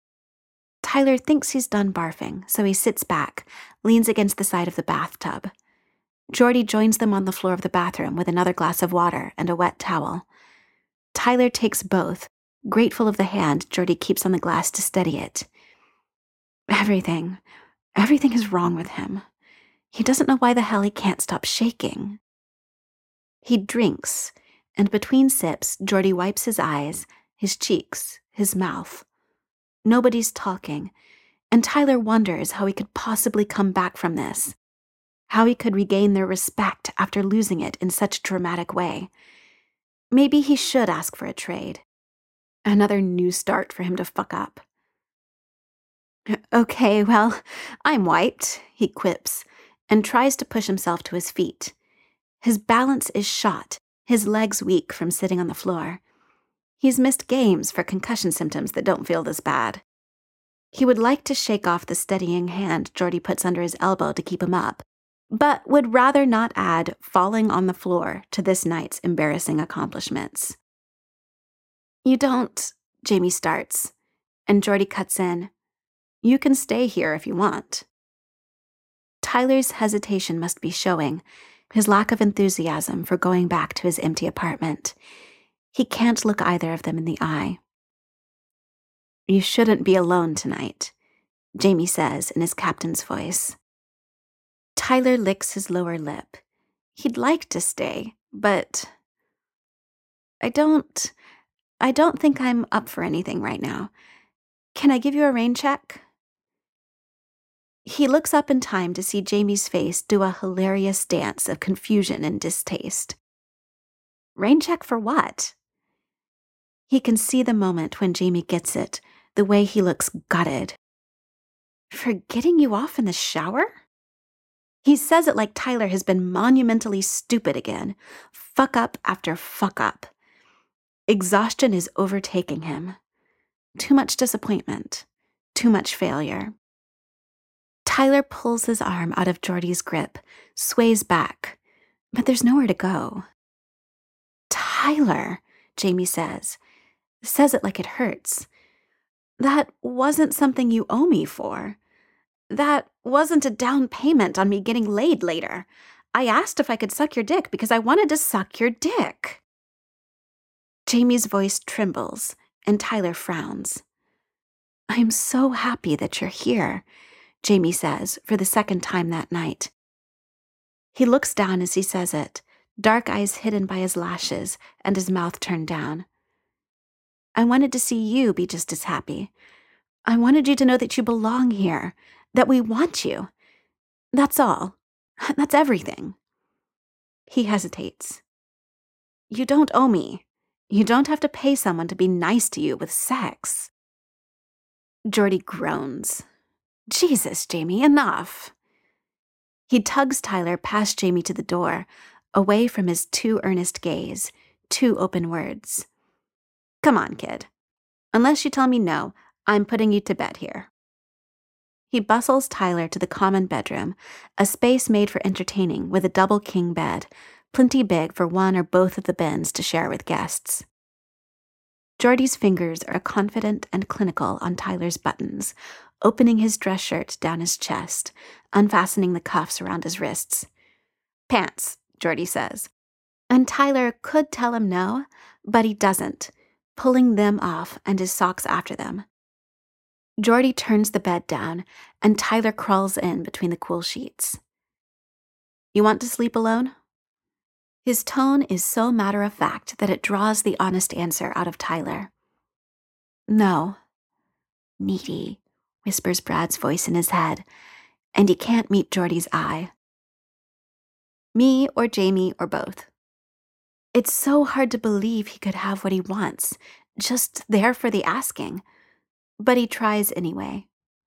Tyler thinks he's done barfing, so he sits back, leans against the side of the bathtub. Jordy joins them on the floor of the bathroom with another glass of water and a wet towel. Tyler takes both, grateful of the hand Jordy keeps on the glass to steady it. Everything, everything is wrong with him. He doesn't know why the hell he can't stop shaking. He drinks, and between sips, Jordy wipes his eyes, his cheeks, his mouth. Nobody's talking, and Tyler wonders how he could possibly come back from this, how he could regain their respect after losing it in such a dramatic way. Maybe he should ask for a trade. Another new start for him to fuck up. "Okay, well, I'm wiped," he quips, and tries to push himself to his feet. His balance is shot, his legs weak from sitting on the floor. He's missed games for concussion symptoms that don't feel this bad. He would like to shake off the steadying hand Jordy puts under his elbow to keep him up, but would rather not add falling on the floor to this night's embarrassing accomplishments. You don't, Jamie starts, and Jordy cuts in. You can stay here if you want. Tyler's hesitation must be showing, his lack of enthusiasm for going back to his empty apartment. He can't look either of them in the eye. You shouldn't be alone tonight, Jamie says in his captain's voice. Tyler licks his lower lip. He'd like to stay, but I don't, I don't think I'm up for anything right now. Can I give you a rain check? He looks up in time to see Jamie's face do a hilarious dance of confusion and distaste. Rain check for what? He can see the moment when Jamie gets it, the way he looks gutted. For getting you off in the shower? He says it like Tyler has been monumentally stupid again, fuck up after fuck up. Exhaustion is overtaking him. Too much disappointment. Too much failure. Tyler pulls his arm out of Jordy's grip, sways back, but there's nowhere to go. Tyler, Jamie says, says it like it hurts. That wasn't something you owe me for. That wasn't a down payment on me getting laid later. I asked if I could suck your dick because I wanted to suck your dick. Jamie's voice trembles, and Tyler frowns. I'm so happy that you're here, Jamie says for the second time that night. He looks down as he says it, dark eyes hidden by his lashes and his mouth turned down. I wanted to see you be just as happy. I wanted you to know that you belong here, that we want you. That's all. That's everything. He hesitates. You don't owe me. You don't have to pay someone to be nice to you with sex. Jordy groans. Jesus, Jamie, enough. He tugs Tyler past Jamie to the door, away from his too earnest gaze, too open words. Come on, kid. Unless you tell me no, I'm putting you to bed here. He bustles Tyler to the common bedroom, a space made for entertaining with a double king bed, plenty big for one or both of the bins to share with guests. Jordy's fingers are confident and clinical on Tyler's buttons, opening his dress shirt down his chest, unfastening the cuffs around his wrists. Pants, Jordy says. And Tyler could tell him no, but he doesn't, pulling them off and his socks after them. Jordy turns the bed down, and Tyler crawls in between the cool sheets. You want to sleep alone? His tone is so matter-of-fact that it draws the honest answer out of Tyler. No. Needy, whispers Brad's voice in his head, and he can't meet Jordy's eye. Me or Jamie or both. It's so hard to believe he could have what he wants, just there for the asking. But he tries anyway.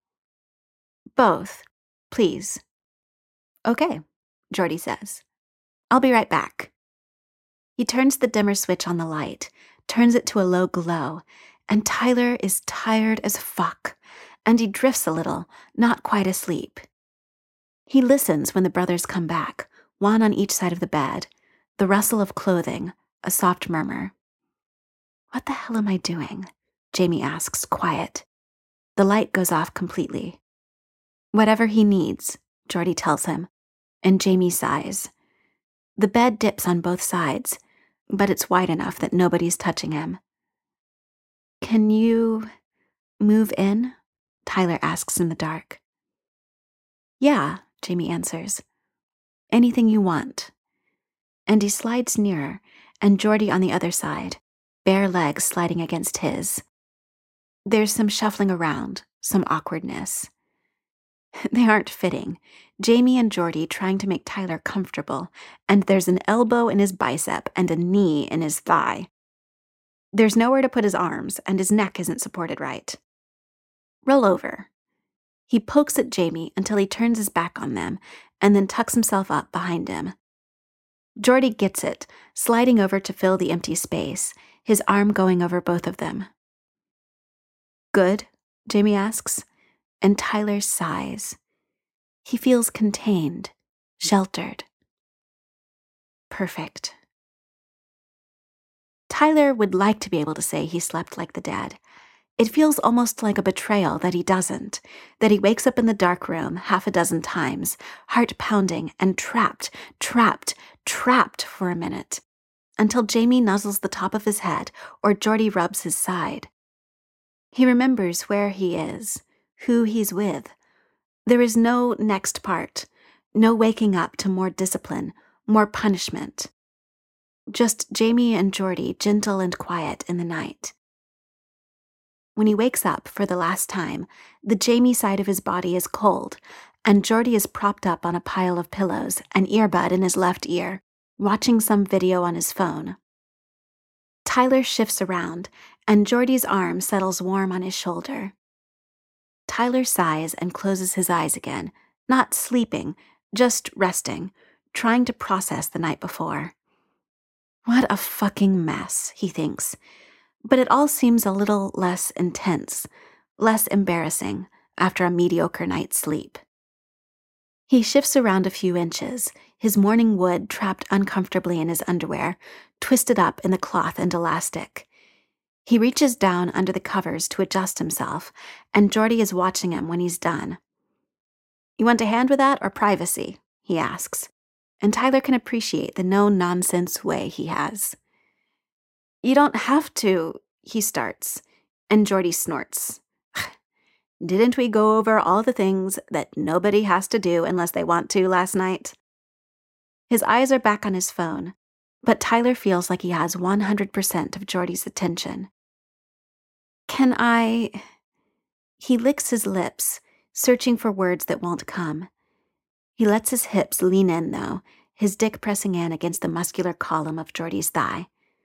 Both, please. Okay, Jordy says. I'll be right back. He turns the dimmer switch on the light, turns it to a low glow, and Tyler is tired as fuck, and he drifts a little, not quite asleep. He listens when the brothers come back, one on each side of the bed, the rustle of clothing, a soft murmur. What the hell am I doing? Jamie asks, quiet. The light goes off completely. Whatever he needs, Jordy tells him, and Jamie sighs. The bed dips on both sides, but it's wide enough that nobody's touching him. Can you move in? Tyler asks in the dark. Yeah, Jamie answers. Anything you want. And he slides nearer, and Jordy on the other side, bare legs sliding against his. There's some shuffling around, some awkwardness. They aren't fitting. Jamie and Jordy trying to make Tyler comfortable, and there's an elbow in his bicep and a knee in his thigh. There's nowhere to put his arms, and his neck isn't supported right. Roll over. He pokes at Jamie until he turns his back on them, and then tucks himself up behind him. Jordy gets it, sliding over to fill the empty space, his arm going over both of them. Good? Jamie asks, and Tyler sighs. He feels contained, sheltered. Perfect. Tyler would like to be able to say he slept like the dead. It feels almost like a betrayal that he doesn't, that he wakes up in the dark room half a dozen times, heart pounding and trapped, trapped, trapped for a minute, until Jamie nuzzles the top of his head or Geordie rubs his side. He remembers where he is, who he's with. There is no next part, no waking up to more discipline, more punishment. Just Jamie and Geordie, gentle and quiet in the night. When he wakes up for the last time, the Jamie side of his body is cold, and Geordie is propped up on a pile of pillows, an earbud in his left ear, watching some video on his phone. Tyler shifts around, and Geordie's arm settles warm on his shoulder. Tyler sighs and closes his eyes again, not sleeping, just resting, trying to process the night before. What a fucking mess, he thinks. But it all seems a little less intense, less embarrassing after a mediocre night's sleep. He shifts around a few inches, his morning wood trapped uncomfortably in his underwear, twisted up in the cloth and elastic. He reaches down under the covers to adjust himself, and Geordie is watching him when he's done. "You want a hand with that or privacy?" he asks, and Tyler can appreciate the no-nonsense way he has. "You don't have to," he starts, and Geordie snorts. "Didn't we go over all the things that nobody has to do unless they want to last night?" His eyes are back on his phone, but Tyler feels like he has one hundred percent of Geordie's attention. "Can I—" He licks his lips, searching for words that won't come. He lets his hips lean in, though, his dick pressing in against the muscular column of Geordie's thigh.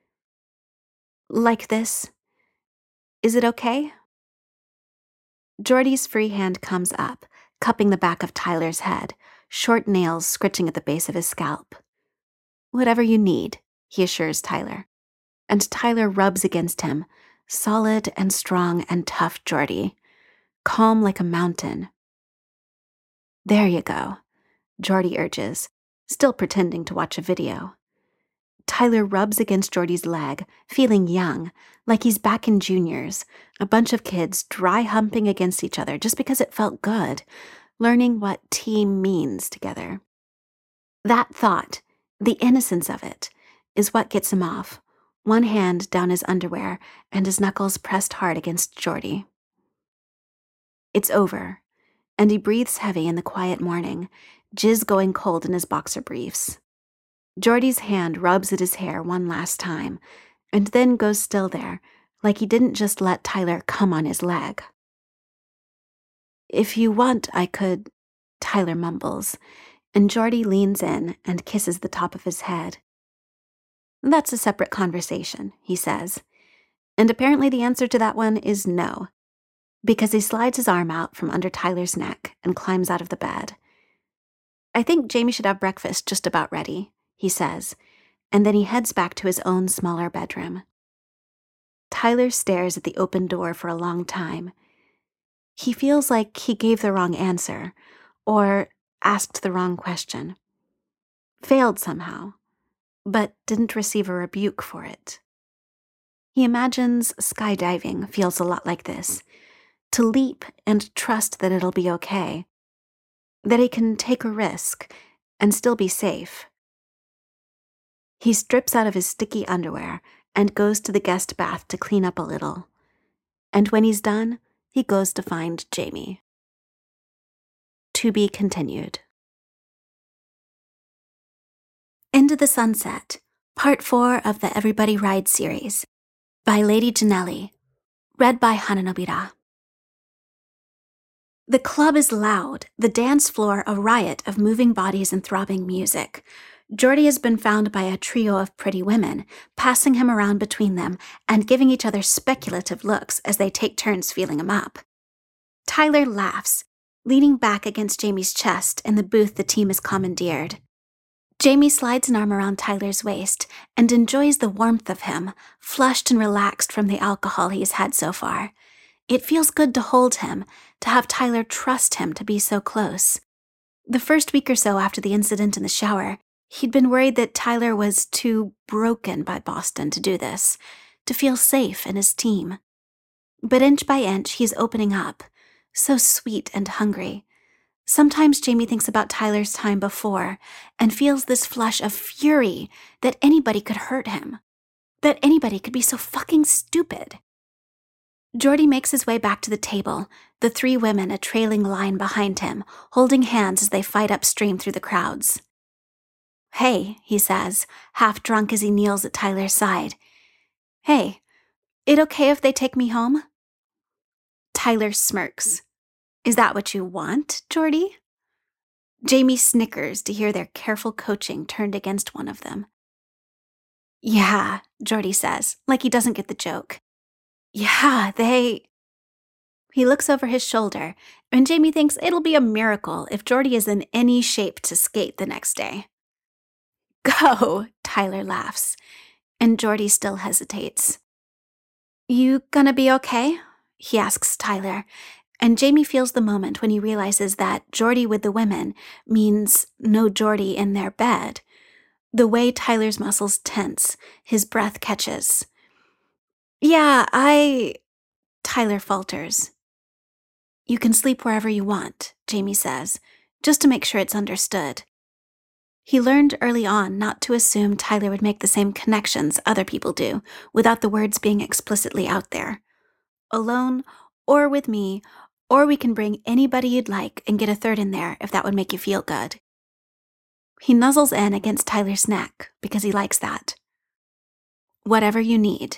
"Like this? Is it okay?" Geordie's free hand comes up, cupping the back of Tyler's head, short nails scritching at the base of his scalp. "Whatever you need," he assures Tyler. And Tyler rubs against him, solid and strong and tough Geordie, calm like a mountain. "There you go," Geordie urges, still pretending to watch a video. Tyler rubs against Geordie's leg, feeling young, like he's back in juniors, a bunch of kids dry humping against each other just because it felt good, learning what team means together. That thought, the innocence of it, is what gets him off, one hand down his underwear and his knuckles pressed hard against Geordie. It's over, and he breathes heavy in the quiet morning, jizz going cold in his boxer briefs. Geordie's hand rubs at his hair one last time, and then goes still there, like he didn't just let Tyler come on his leg. "If you want, I could," Tyler mumbles, and Geordie leans in and kisses the top of his head. "That's a separate conversation," he says, and apparently the answer to that one is no, because he slides his arm out from under Tyler's neck and climbs out of the bed. "I think Jamie should have breakfast just about ready," he says, and then he heads back to his own smaller bedroom. Tyler stares at the open door for a long time. He feels like he gave the wrong answer, or asked the wrong question. Failed somehow, but didn't receive a rebuke for it. He imagines skydiving feels a lot like this, to leap and trust that it'll be okay, that he can take a risk and still be safe. He strips out of his sticky underwear and goes to the guest bath to clean up a little. And when he's done, he goes to find Jamie. To be continued. Into the Sunset, Part four of the Everybody Rides series, by Lady Janelli, read by Hananobira. The club is loud, the dance floor a riot of moving bodies and throbbing music. Geordie has been found by a trio of pretty women, passing him around between them and giving each other speculative looks as they take turns feeling him up. Tyler laughs, leaning back against Jamie's chest in the booth the team has commandeered. Jamie slides an arm around Tyler's waist and enjoys the warmth of him, flushed and relaxed from the alcohol he's had so far. It feels good to hold him, to have Tyler trust him to be so close. The first week or so after the incident in the shower, he'd been worried that Tyler was too broken by Boston to do this, to feel safe in his team. But inch by inch, he's opening up, so sweet and hungry. Sometimes Jamie thinks about Tyler's time before and feels this flush of fury that anybody could hurt him, that anybody could be so fucking stupid. Jordy makes his way back to the table, the three women a trailing line behind him, holding hands as they fight upstream through the crowds. "Hey," he says, half drunk as he kneels at Tyler's side. "Hey, it okay if they take me home?" Tyler smirks. "Is that what you want, Jordy?" Jamie snickers to hear their careful coaching turned against one of them. "Yeah," Jordy says, like he doesn't get the joke. "Yeah, they..." He looks over his shoulder, and Jamie thinks it'll be a miracle if Jordy is in any shape to skate the next day. "Go," Tyler laughs, and Jordy still hesitates. "You gonna be okay?" he asks Tyler, and Jamie feels the moment when he realizes that Jordy with the women means no Jordy in their bed. The way Tyler's muscles tense, his breath catches. "Yeah, I..." Tyler falters. "You can sleep wherever you want," Jamie says, just to make sure it's understood. He learned early on not to assume Tyler would make the same connections other people do, without the words being explicitly out there. "Alone, or with me, or we can bring anybody you'd like and get a third in there if that would make you feel good." He nuzzles in against Tyler's neck because he likes that. "Whatever you need."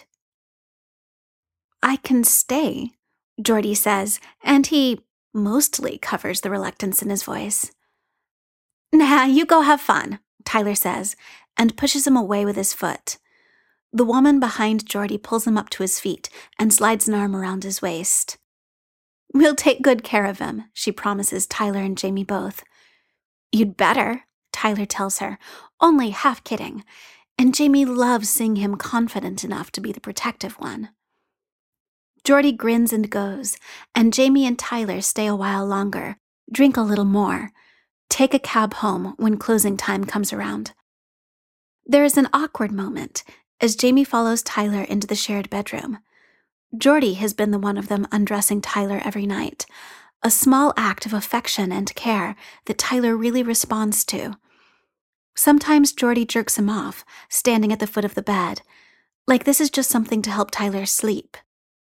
"I can stay," Jordy says, and he mostly covers the reluctance in his voice. "Nah, you go have fun," Tyler says, and pushes him away with his foot. The woman behind Jordy pulls him up to his feet and slides an arm around his waist. "We'll take good care of him," she promises Tyler and Jamie both. "You'd better," Tyler tells her, only half kidding, and Jamie loves seeing him confident enough to be the protective one. Jordy grins and goes, and Jamie and Tyler stay a while longer, drink a little more, take a cab home when closing time comes around. There is an awkward moment as Jamie follows Tyler into the shared bedroom. Jordy has been the one of them undressing Tyler every night, a small act of affection and care that Tyler really responds to. Sometimes Jordy jerks him off, standing at the foot of the bed, like this is just something to help Tyler sleep.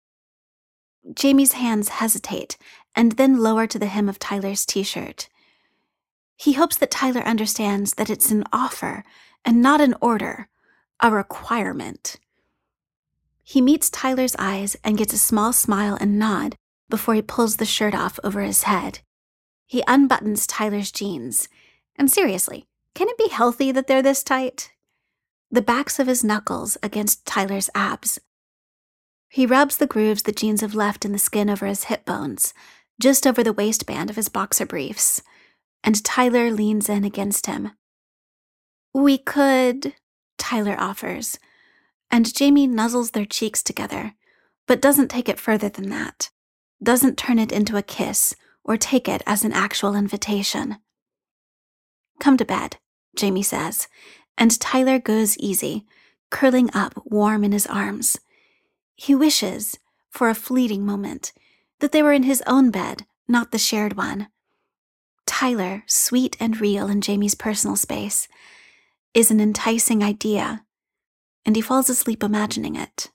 Jamie's hands hesitate and then lower to the hem of Tyler's t-shirt. He hopes that Tyler understands that it's an offer and not an order, a requirement. He meets Tyler's eyes and gets a small smile and nod before he pulls the shirt off over his head. He unbuttons Tyler's jeans. And seriously, can it be healthy that they're this tight? The backs of his knuckles against Tyler's abs. He rubs the grooves the jeans have left in the skin over his hip bones, just over the waistband of his boxer briefs, and Tyler leans in against him. "We could," Tyler offers, and Jamie nuzzles their cheeks together, but doesn't take it further than that, doesn't turn it into a kiss or take it as an actual invitation. "Come to bed," Jamie says, and Tyler goes easy, curling up warm in his arms. He wishes, for a fleeting moment, that they were in his own bed, not the shared one. Tyler, sweet and real in Jamie's personal space, is an enticing idea, and he falls asleep imagining it.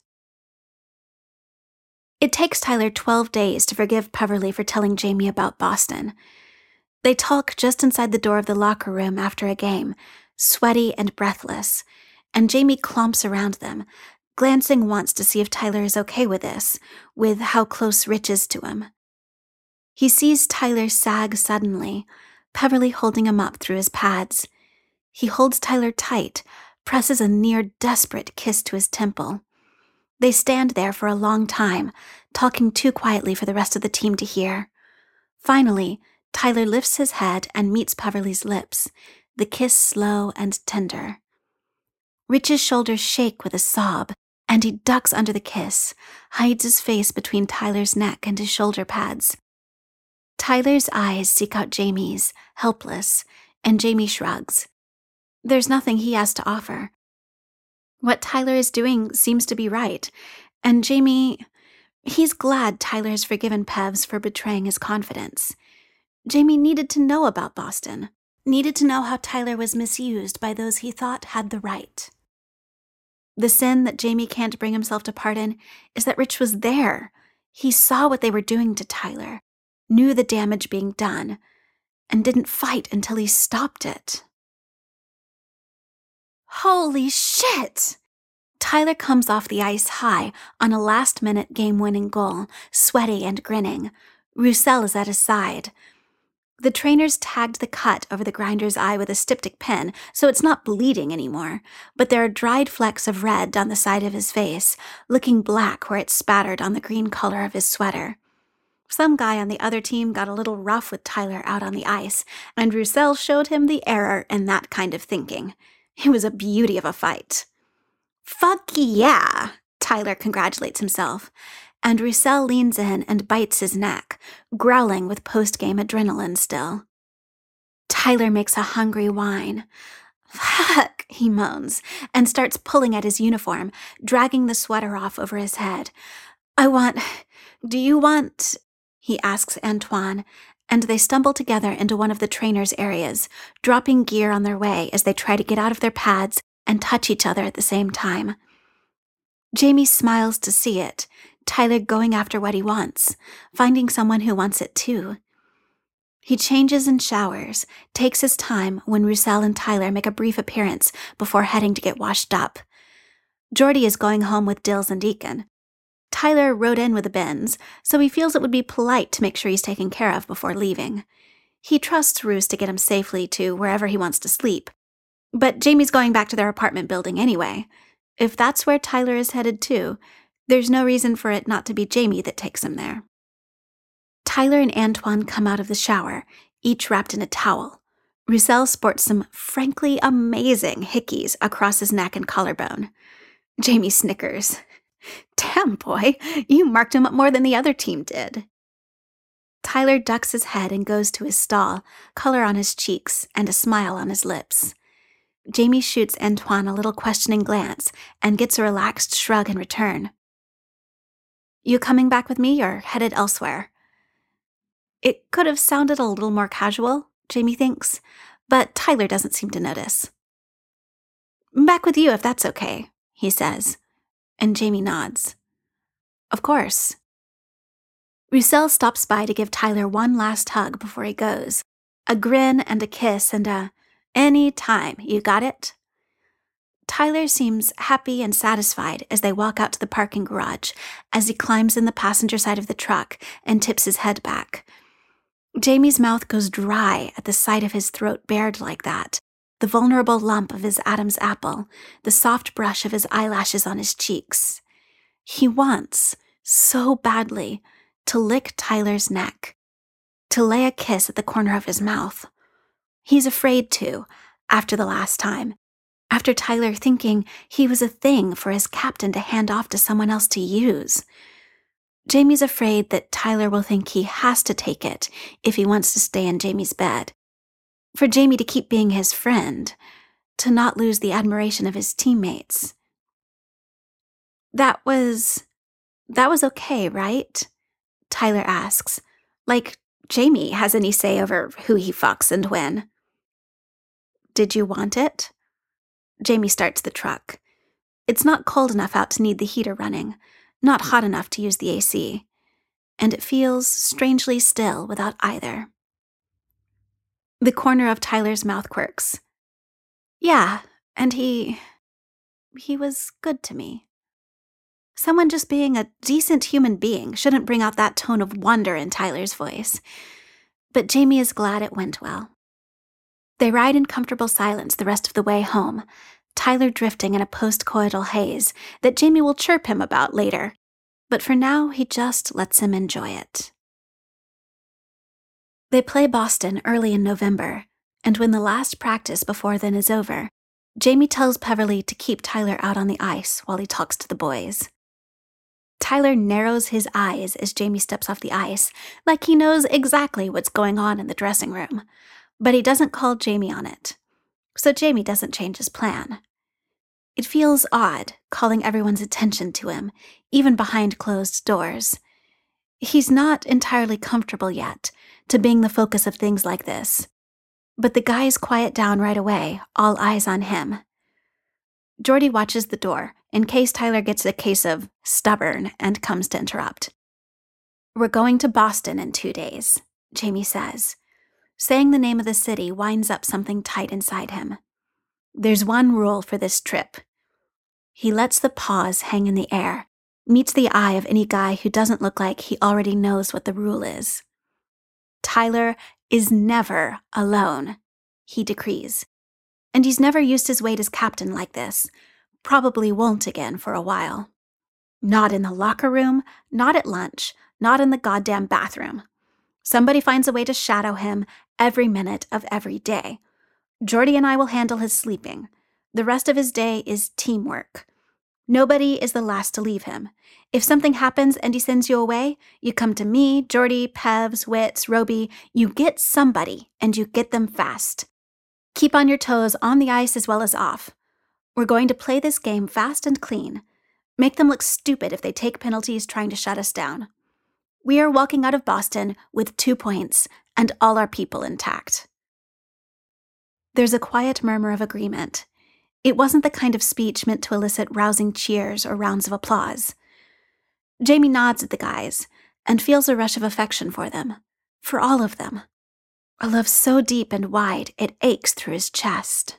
It takes Tyler twelve days to forgive Peverly for telling Jamie about Boston. They talk just inside the door of the locker room after a game, sweaty and breathless, and Jamie clomps around them, glancing once to see if Tyler is okay with this, with how close Rich is to him. He sees Tyler sag suddenly, Peverly holding him up through his pads. He holds Tyler tight, presses a near-desperate kiss to his temple. They stand there for a long time, talking too quietly for the rest of the team to hear. Finally, Tyler lifts his head and meets Peverly's lips, the kiss slow and tender. Rich's shoulders shake with a sob, and he ducks under the kiss, hides his face between Tyler's neck and his shoulder pads. Tyler's eyes seek out Jamie's, helpless, and Jamie shrugs. There's nothing he has to offer. What Tyler is doing seems to be right, and Jamie, he's glad Tyler has forgiven Pevs for betraying his confidence. Jamie needed to know about Boston, needed to know how Tyler was misused by those he thought had the right. The sin that Jamie can't bring himself to pardon is that Rich was there. He saw what they were doing to Tyler, knew the damage being done, and didn't fight until he stopped it. Holy shit! Tyler comes off the ice high on a last-minute game-winning goal, sweaty and grinning. Roussel is at his side. The trainers tagged the cut over the grinder's eye with a styptic pen, so it's not bleeding anymore, but there are dried flecks of red down the side of his face, looking black where it spattered on the green color of his sweater. Some guy on the other team got a little rough with Tyler out on the ice, and Roussel showed him the error in that kind of thinking. It was a beauty of a fight. Fuck yeah, Tyler congratulates himself, and Roussel leans in and bites his neck, growling with post-game adrenaline still. Tyler makes a hungry whine. Fuck, he moans, and starts pulling at his uniform, dragging the sweater off over his head. I want... Do you want... He asks Antoine, and they stumble together into one of the trainers' areas, dropping gear on their way as they try to get out of their pads and touch each other at the same time. Jamie smiles to see it, Tyler going after what he wants, finding someone who wants it too. He changes and showers, takes his time when Roussel and Tyler make a brief appearance before heading to get washed up. Jordy is going home with Dills and Deacon. Tyler rode in with the Bens, so he feels it would be polite to make sure he's taken care of before leaving. He trusts Roos to get him safely to wherever he wants to sleep. But Jamie's going back to their apartment building anyway. If that's where Tyler is headed too, there's no reason for it not to be Jamie that takes him there. Tyler and Antoine come out of the shower, each wrapped in a towel. Roussel sports some frankly amazing hickeys across his neck and collarbone. Jamie snickers. Damn, boy, you marked him up more than the other team did. Tyler ducks his head and goes to his stall, color on his cheeks and a smile on his lips. Jamie shoots Antoine a little questioning glance and gets a relaxed shrug in return. You coming back with me or headed elsewhere? It could have sounded a little more casual, Jamie thinks, but Tyler doesn't seem to notice. Back with you if that's okay, he says, and Jamie nods. Of course. Roussel stops by to give Tyler one last hug before he goes, a grin and a kiss and a, any time, you got it? Tyler seems happy and satisfied as they walk out to the parking garage, as he climbs in the passenger side of the truck and tips his head back. Jamie's mouth goes dry at the sight of his throat bared like that, the vulnerable lump of his Adam's apple, the soft brush of his eyelashes on his cheeks. He wants, so badly, to lick Tyler's neck, to lay a kiss at the corner of his mouth. He's afraid to, after the last time, after Tyler thinking he was a thing for his captain to hand off to someone else to use. Jamie's afraid that Tyler will think he has to take it if he wants to stay in Jamie's bed. For Jamie to keep being his friend, to not lose the admiration of his teammates. That was... that was okay, right? Tyler asks, like Jamie has any say over who he fucks and when. Did you want it? Jamie starts the truck. It's not cold enough out to need the heater running, not hot enough to use the A C, and it feels strangely still without either. The corner of Tyler's mouth quirks. Yeah, and he... he was good to me. Someone just being a decent human being shouldn't bring out that tone of wonder in Tyler's voice. But Jamie is glad it went well. They ride in comfortable silence the rest of the way home, Tyler drifting in a post-coital haze that Jamie will chirp him about later, but for now he just lets him enjoy it. They play Boston early in November, and when the last practice before then is over, Jamie tells Peverly to keep Tyler out on the ice while he talks to the boys. Tyler narrows his eyes as Jamie steps off the ice, like he knows exactly what's going on in the dressing room. But he doesn't call Jamie on it. So Jamie doesn't change his plan. It feels odd, calling everyone's attention to him, even behind closed doors. He's not entirely comfortable yet to being the focus of things like this. But the guys quiet down right away, all eyes on him. Jordy watches the door, in case Tyler gets a case of stubborn and comes to interrupt. "We're going to Boston in two days, Jamie says. Saying the name of the city winds up something tight inside him. There's one rule for this trip. He lets the pause hang in the air, meets the eye of any guy who doesn't look like he already knows what the rule is. Tyler is never alone, he decrees. And he's never used his weight as captain like this. Probably won't again for a while. Not in the locker room, not at lunch, not in the goddamn bathroom. Somebody finds a way to shadow him every minute of every day. Jordy and I will handle his sleeping. The rest of his day is teamwork. Nobody is the last to leave him. If something happens and he sends you away, you come to me, Jordy, Pevs, Wits, Roby. You get somebody, and you get them fast. Keep on your toes on the ice as well as off. We're going to play this game fast and clean. Make them look stupid if they take penalties trying to shut us down. We are walking out of Boston with two points and all our people intact." There's a quiet murmur of agreement. It wasn't the kind of speech meant to elicit rousing cheers or rounds of applause. Jamie nods at the guys and feels a rush of affection for them, for all of them. A love so deep and wide it aches through his chest.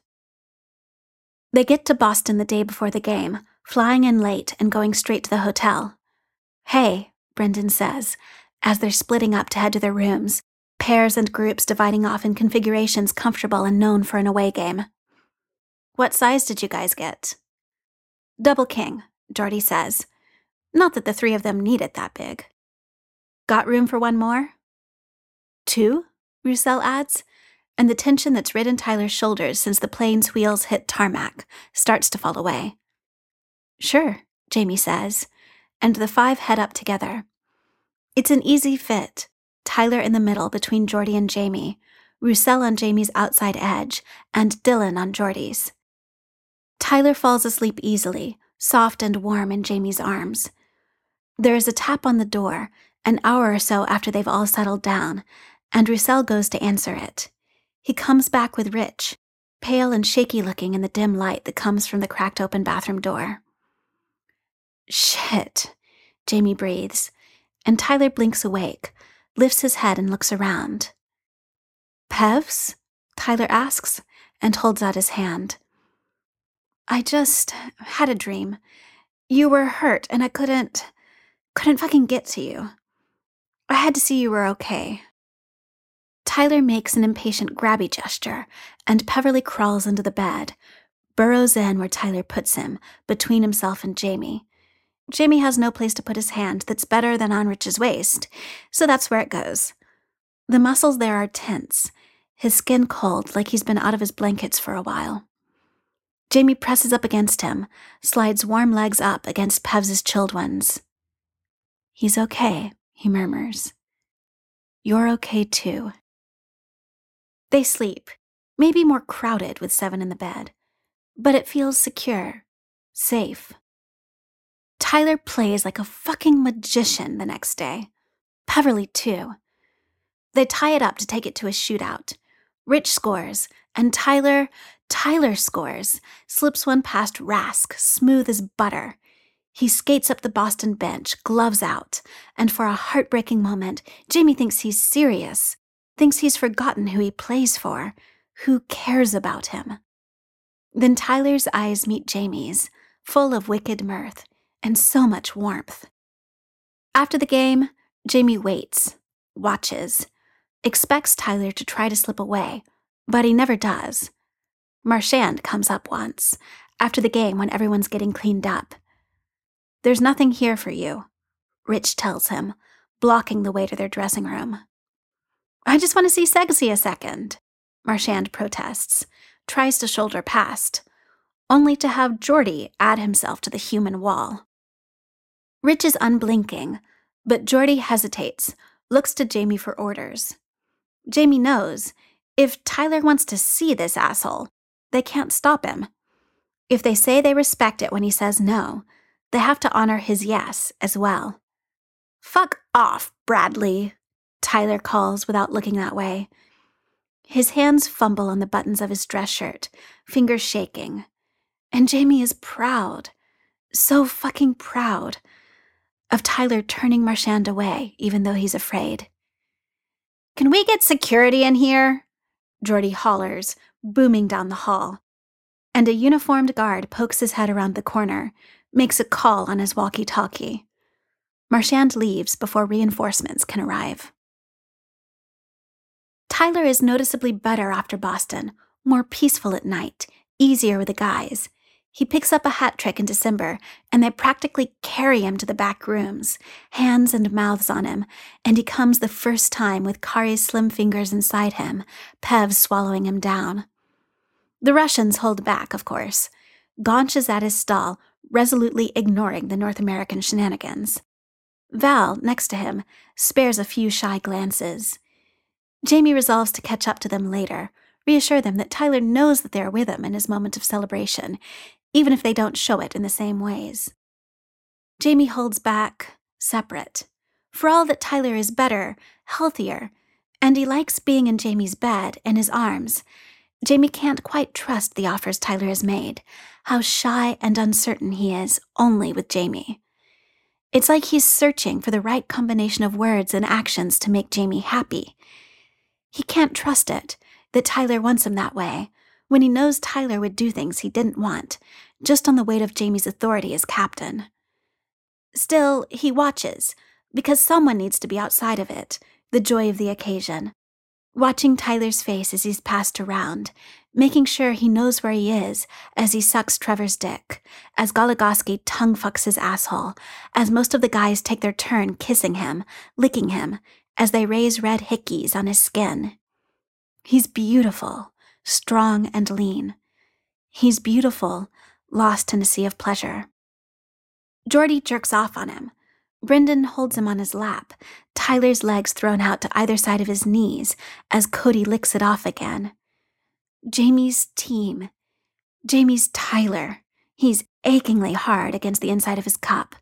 They get to Boston the day before the game, flying in late and going straight to the hotel. "Hey," Brendan says, as they're splitting up to head to their rooms, pairs and groups dividing off in configurations comfortable and known for an away game. "What size did you guys get?" "Double king," Jordy says. Not that the three of them need it that big. "Got room for one more?" "Two?" Roussel adds, and the tension that's ridden Tyler's shoulders since the plane's wheels hit tarmac starts to fall away. "Sure," Jamie says, and the five head up together. It's an easy fit, Tyler in the middle between Jordy and Jamie, Roussel on Jamie's outside edge, and Dylan on Jordy's. Tyler falls asleep easily, soft and warm in Jamie's arms. There is a tap on the door, an hour or so after they've all settled down, and Roussel goes to answer it. He comes back with Rich, pale and shaky-looking in the dim light that comes from the cracked-open bathroom door. "Shit," Jamie breathes, and Tyler blinks awake, lifts his head and looks around. "Pevs?" Tyler asks, and holds out his hand. "I just had a dream. You were hurt, and I couldn't, couldn't fucking get to you. I had to see you were okay." Tyler makes an impatient grabby gesture, and Peverly crawls into the bed, burrows in where Tyler puts him, between himself and Jamie. Jamie has no place to put his hand that's better than on Rich's waist, so that's where it goes. The muscles there are tense, his skin cold like he's been out of his blankets for a while. Jamie presses up against him, slides warm legs up against Pevs's chilled ones. "He's okay," he murmurs. "You're okay too." They sleep, maybe more crowded with seven in the bed, but it feels secure, safe. Tyler plays like a fucking magician the next day. Peverly, too. They tie it up to take it to a shootout. Rich scores, and Tyler, Tyler scores, slips one past Rask, smooth as butter. He skates up the Boston bench, gloves out, and for a heartbreaking moment, Jamie thinks he's serious, thinks he's forgotten who he plays for, who cares about him. Then Tyler's eyes meet Jamie's, full of wicked mirth and so much warmth. After the game, Jamie waits, watches, expects Tyler to try to slip away, but he never does. Marchand comes up once, after the game when everyone's getting cleaned up. "There's nothing here for you," Rich tells him, blocking the way to their dressing room. "I just want to see Segsy a second," Marchand protests, tries to shoulder past, only to have Jordy add himself to the human wall. Rich is unblinking, but Jordy hesitates, looks to Jamie for orders. Jamie knows, if Tyler wants to see this asshole, they can't stop him. If they say they respect it when he says no, they have to honor his yes as well. "Fuck off, Bradley," Tyler calls without looking that way. His hands fumble on the buttons of his dress shirt, fingers shaking. And Jamie is proud, so fucking proud, of Tyler turning Marchand away even though he's afraid. "Can we get security in here?" Jordy hollers, booming down the hall. And a uniformed guard pokes his head around the corner, makes a call on his walkie-talkie. Marchand leaves before reinforcements can arrive. Tyler is noticeably better after Boston, more peaceful at night, easier with the guys. He picks up a hat trick in December, and they practically carry him to the back rooms, hands and mouths on him, and he comes the first time with Kari's slim fingers inside him, Pev swallowing him down. The Russians hold back, of course. Gaunch is at his stall, resolutely ignoring the North American shenanigans. Val, next to him, spares a few shy glances. Jamie resolves to catch up to them later, reassure them that Tyler knows that they're with him in his moment of celebration, even if they don't show it in the same ways. Jamie holds back, separate. For all that Tyler is better, healthier, and he likes being in Jamie's bed, in his arms, Jamie can't quite trust the offers Tyler has made, how shy and uncertain he is only with Jamie. It's like he's searching for the right combination of words and actions to make Jamie happy. He can't trust it, that Tyler wants him that way, when he knows Tyler would do things he didn't want, just on the weight of Jamie's authority as captain. Still, he watches, because someone needs to be outside of it, the joy of the occasion. Watching Tyler's face as he's passed around, making sure he knows where he is as he sucks Trevor's dick, as Goligoski tongue fucks his asshole, as most of the guys take their turn kissing him, licking him, as they raise red hickeys on his skin. He's beautiful, strong and lean. He's beautiful, lost in a sea of pleasure. Jordy jerks off on him. Brendan holds him on his lap, Tyler's legs thrown out to either side of his knees as Cody licks it off again. Jamie's team. Jamie's Tyler. He's achingly hard against the inside of his cup.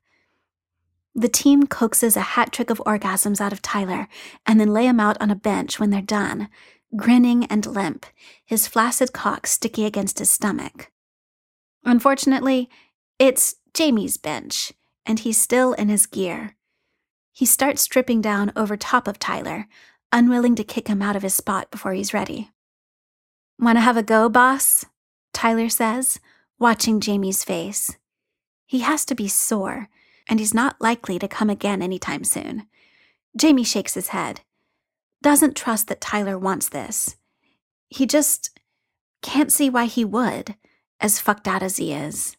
The team coaxes a hat trick of orgasms out of Tyler and then lay him out on a bench when they're done, grinning and limp, his flaccid cock sticky against his stomach. Unfortunately, it's Jamie's bench, and he's still in his gear. He starts stripping down over top of Tyler, unwilling to kick him out of his spot before he's ready. "Want to have a go, boss?" Tyler says, watching Jamie's face. He has to be sore, and he's not likely to come again anytime soon. Jamie shakes his head. Doesn't trust that Tyler wants this. He just can't see why he would, as fucked out as he is.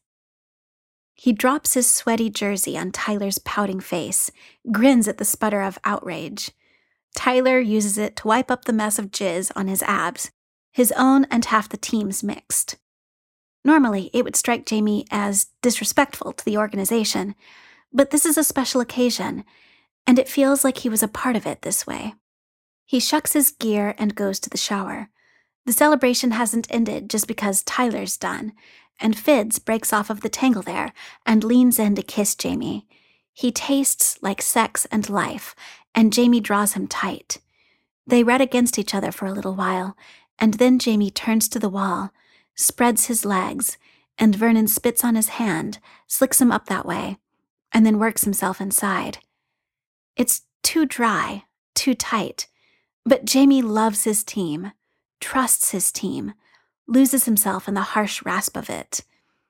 He drops his sweaty jersey on Tyler's pouting face, grins at the sputter of outrage. Tyler uses it to wipe up the mess of jizz on his abs, his own and half the team's mixed. Normally, it would strike Jamie as disrespectful to the organization, but this is a special occasion, and it feels like he was a part of it this way. He shucks his gear and goes to the shower. The celebration hasn't ended just because Tyler's done, and Fids breaks off of the tangle there and leans in to kiss Jamie. He tastes like sex and life, and Jamie draws him tight. They rub against each other for a little while, and then Jamie turns to the wall, spreads his legs, and Vernon spits on his hand, slicks him up that way, and then works himself inside. It's too dry, too tight, but Jamie loves his team, trusts his team, loses himself in the harsh rasp of it.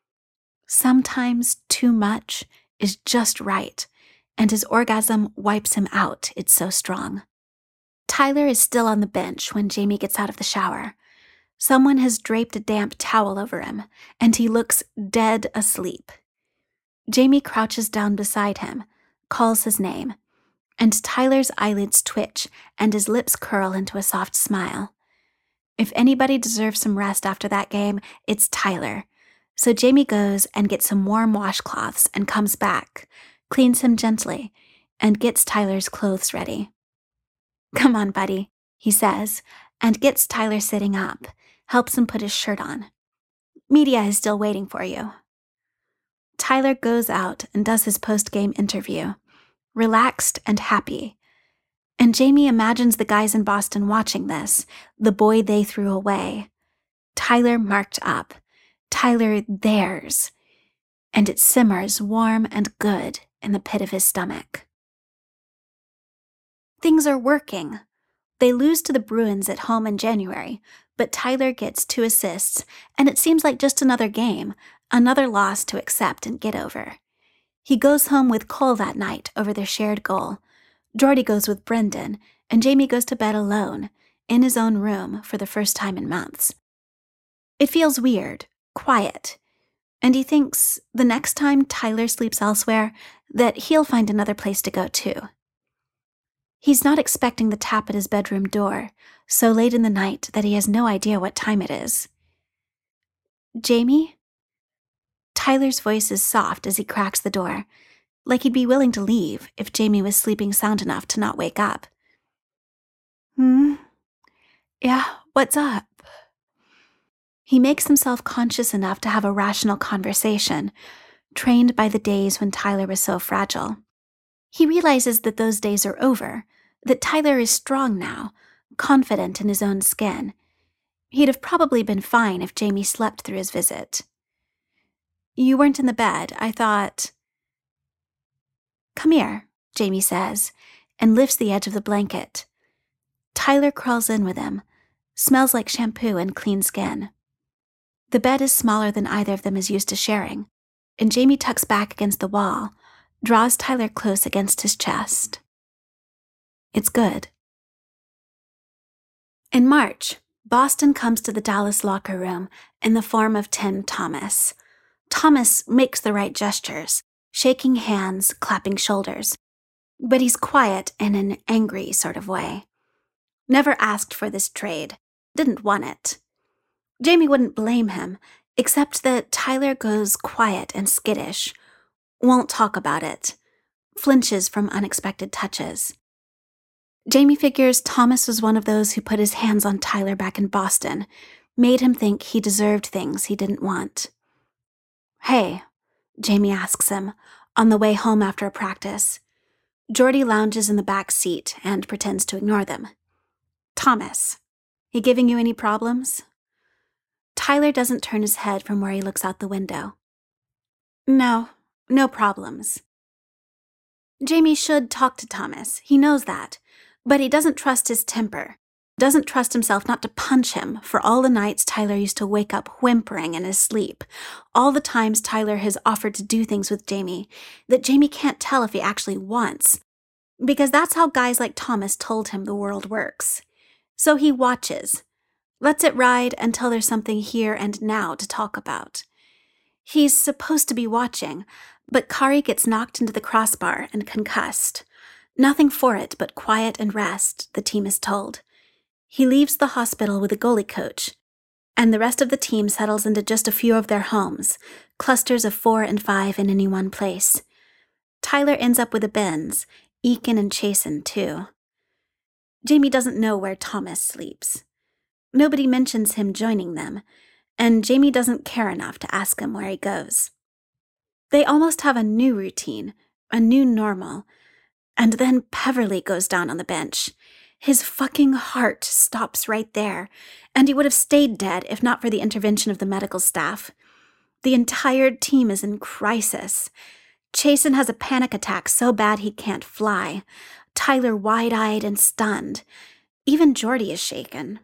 Sometimes too much is just right, and his orgasm wipes him out, it's so strong. Tyler is still on the bench when Jamie gets out of the shower. Someone has draped a damp towel over him, and he looks dead asleep. Jamie crouches down beside him, calls his name, and Tyler's eyelids twitch and his lips curl into a soft smile. If anybody deserves some rest after that game, it's Tyler. So Jamie goes and gets some warm washcloths and comes back, cleans him gently, and gets Tyler's clothes ready. "Come on, buddy," he says, and gets Tyler sitting up, helps him put his shirt on. "Media is still waiting for you." Tyler goes out and does his post-game interview, relaxed and happy. And Jamie imagines the guys in Boston watching this, the boy they threw away. Tyler marked up. Tyler theirs. And it simmers warm and good in the pit of his stomach. Things are working. They lose to the Bruins at home in January, but Tyler gets two assists, and it seems like just another game, another loss to accept and get over. He goes home with Cole that night over their shared goal. Jordy goes with Brendan, and Jamie goes to bed alone, in his own room for the first time in months. It feels weird, quiet, and he thinks the next time Tyler sleeps elsewhere that he'll find another place to go too. He's not expecting the tap at his bedroom door, so late in the night that he has no idea what time it is. "Jamie?" Tyler's voice is soft as he cracks the door, like he'd be willing to leave if Jamie was sleeping sound enough to not wake up. "Hmm? Yeah, what's up?" He makes himself conscious enough to have a rational conversation, trained by the days when Tyler was so fragile. He realizes that those days are over, that Tyler is strong now, confident in his own skin. He'd have probably been fine if Jamie slept through his visit. "You weren't in the bed. I thought—" "Come here," Jamie says, and lifts the edge of the blanket. Tyler crawls in with him, smells like shampoo and clean skin. The bed is smaller than either of them is used to sharing, and Jamie tucks back against the wall, draws Tyler close against his chest. It's good. In March, Boston comes to the Dallas locker room in the form of Tim Thomas. Thomas makes the right gestures, shaking hands, clapping shoulders, but he's quiet in an angry sort of way. Never asked for this trade, didn't want it. Jamie wouldn't blame him, except that Tyler goes quiet and skittish, won't talk about it, flinches from unexpected touches. Jamie figures Thomas was one of those who put his hands on Tyler back in Boston, made him think he deserved things he didn't want. "Hey," Jamie asks him, on the way home after a practice. Jordy lounges in the back seat and pretends to ignore them. "Thomas, he giving you any problems?" Tyler doesn't turn his head from where he looks out the window. "No, no problems." Jamie should talk to Thomas, he knows that, but he doesn't trust his temper, doesn't trust himself not to punch him for all the nights Tyler used to wake up whimpering in his sleep, all the times Tyler has offered to do things with Jamie that Jamie can't tell if he actually wants, because that's how guys like Thomas told him the world works. So he watches, lets it ride until there's something here and now to talk about. He's supposed to be watching, but Kari gets knocked into the crossbar and concussed. Nothing for it but quiet and rest, the team is told. He leaves the hospital with a goalie coach, and the rest of the team settles into just a few of their homes, clusters of four and five in any one place. Tyler ends up with the Bens, Eakin and Chasen too. Jamie doesn't know where Thomas sleeps. Nobody mentions him joining them, and Jamie doesn't care enough to ask him where he goes. They almost have a new routine, a new normal, and then Peverly goes down on the bench. His fucking heart stops right there, and he would have stayed dead if not for the intervention of the medical staff. The entire team is in crisis. Chasen has a panic attack so bad he can't fly. Tyler wide-eyed and stunned. Even Jordy is shaken.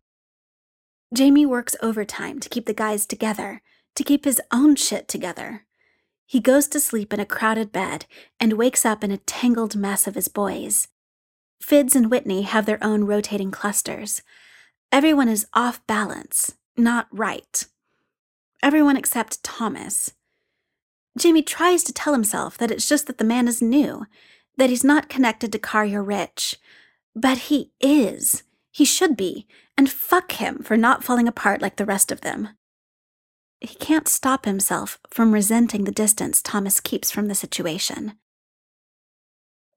Jamie works overtime to keep the guys together, to keep his own shit together. He goes to sleep in a crowded bed and wakes up in a tangled mess of his boys. Fids and Whitney have their own rotating clusters. Everyone is off balance, not right. Everyone except Thomas. Jamie tries to tell himself that it's just that the man is new, that he's not connected to Kari or Rich. But he is. He should be, and fuck him for not falling apart like the rest of them. He can't stop himself from resenting the distance Thomas keeps from the situation.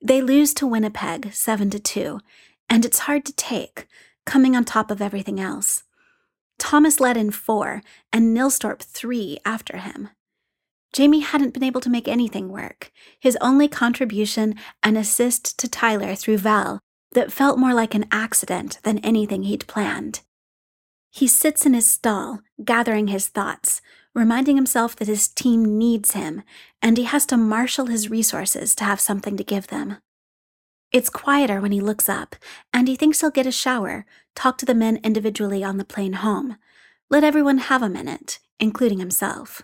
They lose to Winnipeg seven to two, and it's hard to take, coming on top of everything else. Thomas led in four, and Nilstorp three after him. Jamie hadn't been able to make anything work. His only contribution, an assist to Tyler through Val, that felt more like an accident than anything he'd planned. He sits in his stall, gathering his thoughts, reminding himself that his team needs him, and he has to marshal his resources to have something to give them. It's quieter when he looks up, and he thinks he'll get a shower, talk to the men individually on the plane home, let everyone have a minute, including himself.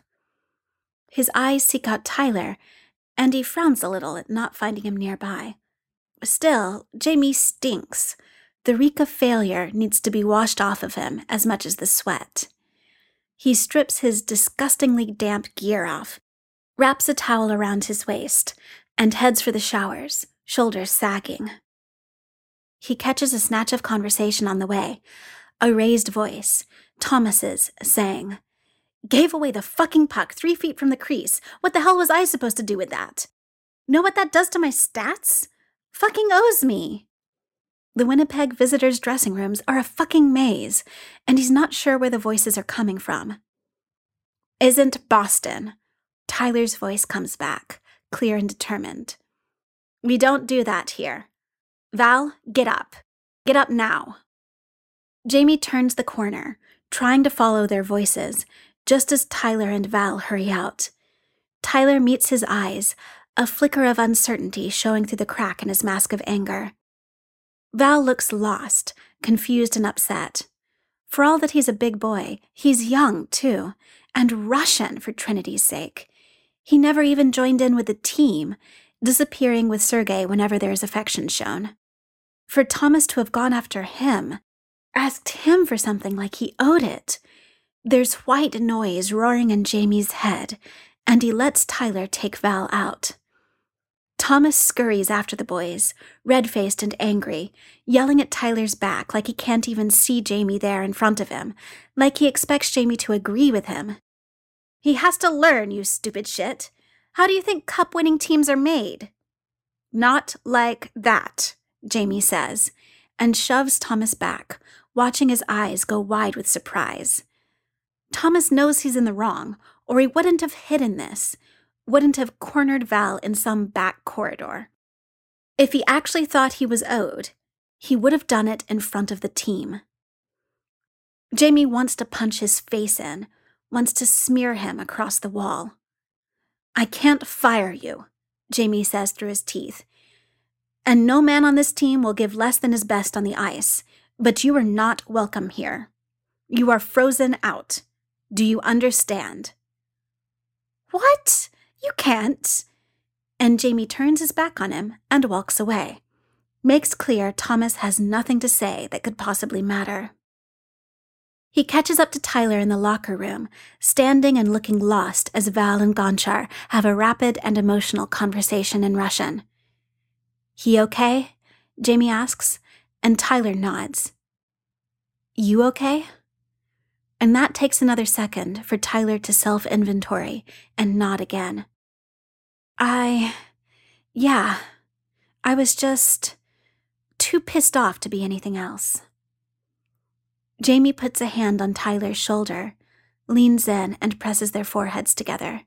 His eyes seek out Tyler, and he frowns a little at not finding him nearby. Still, Jamie stinks. The reek of failure needs to be washed off of him as much as the sweat. He strips his disgustingly damp gear off, wraps a towel around his waist, and heads for the showers, shoulders sagging. He catches a snatch of conversation on the way, a raised voice, Thomas's, saying, "Gave away the fucking puck three feet from the crease. What the hell was I supposed to do with that? Know what that does to my stats? Fucking owes me." The Winnipeg visitors' dressing rooms are a fucking maze, and he's not sure where the voices are coming from. "Isn't Boston." Tyler's voice comes back, clear and determined. "We don't do that here. Val, get up. Get up now." Jamie turns the corner, trying to follow their voices, just as Tyler and Val hurry out. Tyler meets his eyes, a flicker of uncertainty showing through the crack in his mask of anger. Val looks lost, confused and upset. For all that he's a big boy, he's young, too, and Russian, for Trinity's sake. He never even joined in with the team, disappearing with Sergei whenever there is affection shown. For Thomas to have gone after him, asked him for something like he owed it. There's white noise roaring in Jamie's head, and he lets Tyler take Val out. Thomas scurries after the boys, red-faced and angry, yelling at Tyler's back like he can't even see Jamie there in front of him, like he expects Jamie to agree with him. "He has to learn, you stupid shit. How do you think cup-winning teams are made?" "Not like that," Jamie says, and shoves Thomas back, watching his eyes go wide with surprise. Thomas knows he's in the wrong, or he wouldn't have hidden this, wouldn't have cornered Val in some back corridor. If he actually thought he was owed, he would have done it in front of the team. Jamie wants to punch his face in, wants to smear him across the wall. "I can't fire you," Jamie says through his teeth. "And no man on this team will give less than his best on the ice, but you are not welcome here. You are frozen out. Do you understand?" "What? You can't." And Jamie turns his back on him and walks away. Makes clear Thomas has nothing to say that could possibly matter. He catches up to Tyler in the locker room, standing and looking lost as Val and Gonchar have a rapid and emotional conversation in Russian. "He okay?" Jamie asks, and Tyler nods. "You okay?" And that takes another second for Tyler to self-inventory and nod again. I... yeah, I was just too pissed off to be anything else." Jamie puts a hand on Tyler's shoulder, leans in and presses their foreheads together.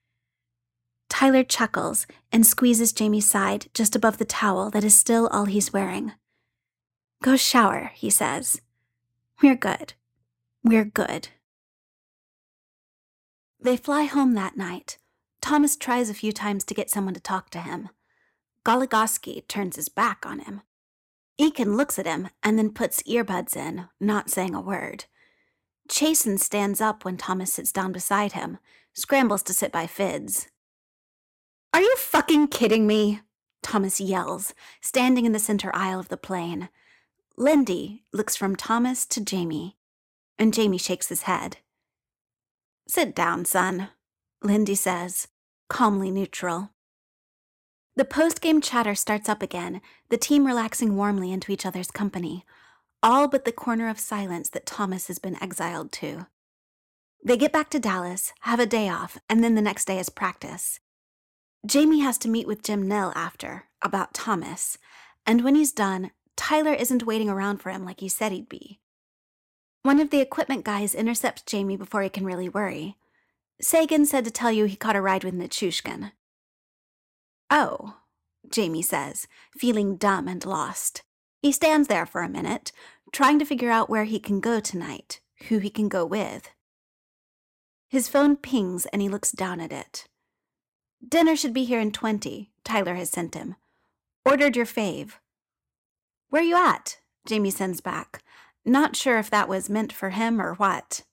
Tyler chuckles and squeezes Jamie's side just above the towel that is still all he's wearing. "Go shower," he says. "We're good. We're good." They fly home that night. Thomas tries a few times to get someone to talk to him. Goligoski turns his back on him. Eakin looks at him and then puts earbuds in, not saying a word. Chasen stands up when Thomas sits down beside him, scrambles to sit by Fids. "Are you fucking kidding me?" Thomas yells, standing in the center aisle of the plane. Lindy looks from Thomas to Jamie, and Jamie shakes his head. "Sit down, son," Lindy says, calmly neutral. The post-game chatter starts up again, the team relaxing warmly into each other's company, all but the corner of silence that Thomas has been exiled to. They get back to Dallas, have a day off, and then the next day is practice. Jamie has to meet with Jim Nill after, about Thomas, and when he's done, Tyler isn't waiting around for him like he said he'd be. One of the equipment guys intercepts Jamie before he can really worry. Sagan said to tell you he caught a ride with Nichushkin. Oh, Jamie says, feeling dumb and lost. He stands there for a minute, trying to figure out where he can go tonight, who he can go with. His phone pings and he looks down at it. Dinner should be here in twenty, Tyler has sent him. Ordered your fave. Where you at? Jamie sends back, not sure if that was meant for him or what.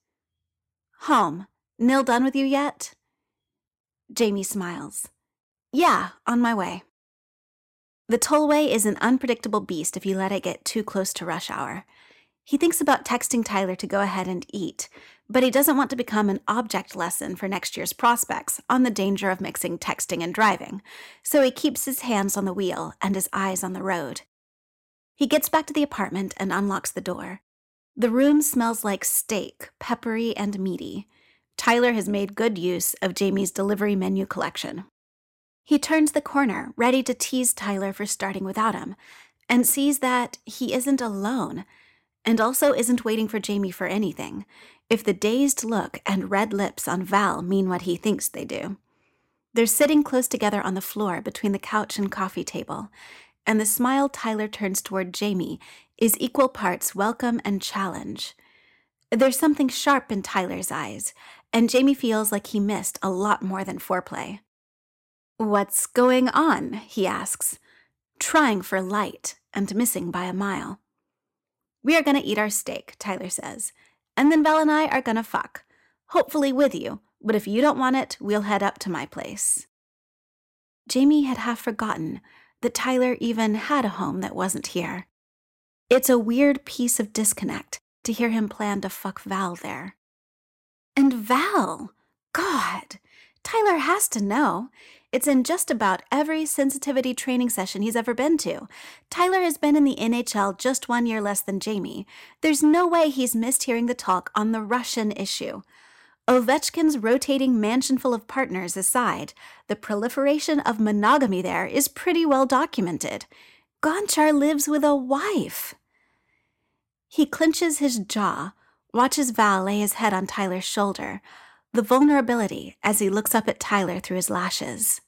Home. Nill done with you yet? Jamie smiles. Yeah, on my way. The tollway is an unpredictable beast if you let it get too close to rush hour. He thinks about texting Tyler to go ahead and eat, but he doesn't want to become an object lesson for next year's prospects on the danger of mixing texting and driving, so he keeps his hands on the wheel and his eyes on the road. He gets back to the apartment and unlocks the door. The room smells like steak, peppery and meaty. Tyler has made good use of Jamie's delivery menu collection. He turns the corner, ready to tease Tyler for starting without him, and sees that he isn't alone, and also isn't waiting for Jamie for anything, if the dazed look and red lips on Val mean what he thinks they do. They're sitting close together on the floor between the couch and coffee table, and the smile Tyler turns toward Jamie is equal parts welcome and challenge. There's something sharp in Tyler's eyes, and Jamie feels like he missed a lot more than foreplay. What's going on? He asks, trying for light and missing by a mile. We are gonna eat our steak, Tyler says, and then Val and I are gonna fuck. Hopefully with you, but if you don't want it, we'll head up to my place. Jamie had half forgotten that Tyler even had a home that wasn't here. It's a weird piece of disconnect to hear him plan to fuck Val there. And Val! God! Tyler has to know. It's in just about every sensitivity training session he's ever been to. Tyler has been in the N H L just one year less than Jamie. There's no way he's missed hearing the talk on the Russian issue. Ovechkin's rotating mansion full of partners aside, the proliferation of monogamy there is pretty well documented. Gonchar lives with a wife. He clenches his jaw, watches Val lay his head on Tyler's shoulder, the vulnerability as he looks up at Tyler through his lashes.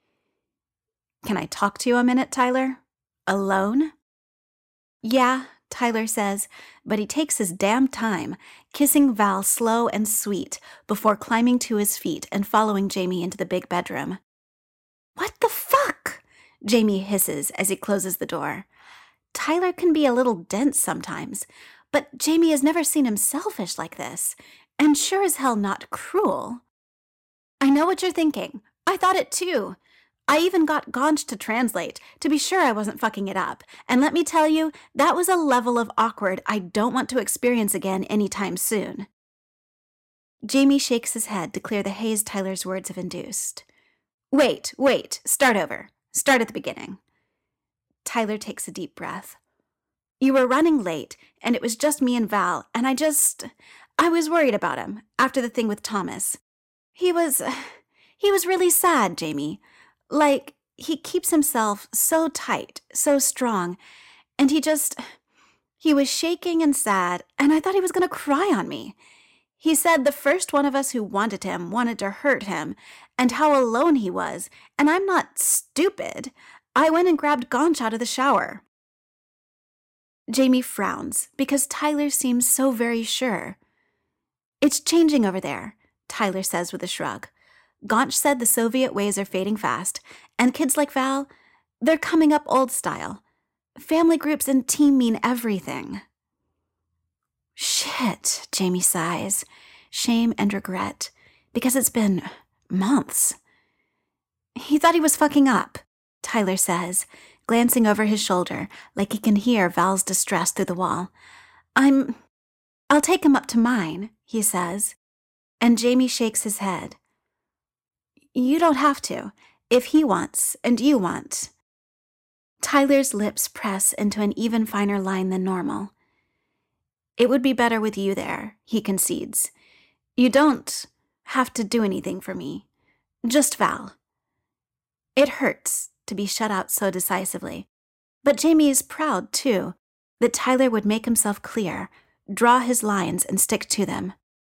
Can I talk to you a minute, Tyler? Alone? Yeah, Tyler says, but he takes his damn time, kissing Val slow and sweet before climbing to his feet and following Jamie into the big bedroom. What the fuck? Jamie hisses as he closes the door. Tyler can be a little dense sometimes, but Jamie has never seen him selfish like this, and sure as hell not cruel. I know what you're thinking. I thought it too. I even got Gonch to translate, to be sure I wasn't fucking it up, and let me tell you, that was a level of awkward I don't want to experience again anytime soon. Jamie shakes his head to clear the haze Tyler's words have induced. Wait, wait, start over. Start at the beginning. Tyler takes a deep breath. You were running late, and it was just me and Val, and I just... I was worried about him, after the thing with Thomas. He was... he was really sad, Jamie. Like, he keeps himself so tight, so strong, and he just... He was shaking and sad, and I thought he was going to cry on me. He said the first one of us who wanted him wanted to hurt him, and how alone he was, and I'm not stupid. I went and grabbed Gonch out of the shower. Jamie frowns, because Tyler seems so very sure. It's changing over there, Tyler says with a shrug. Gonch said the Soviet ways are fading fast, and kids like Val, they're coming up old style. Family groups and team mean everything. Shit, Jamie sighs, shame and regret, because it's been months. He thought he was fucking up, Tyler says, glancing over his shoulder like he can hear Val's distress through the wall. I'm... I'll take him up to mine, he says, and Jamie shakes his head. You don't have to, if he wants and you want. Tyler's lips press into an even finer line than normal. It would be better with you there, he concedes. You don't have to do anything for me. Just Val. It hurts to be shut out so decisively, but Jamie is proud, too, that Tyler would make himself clear, draw his lines, and stick to them.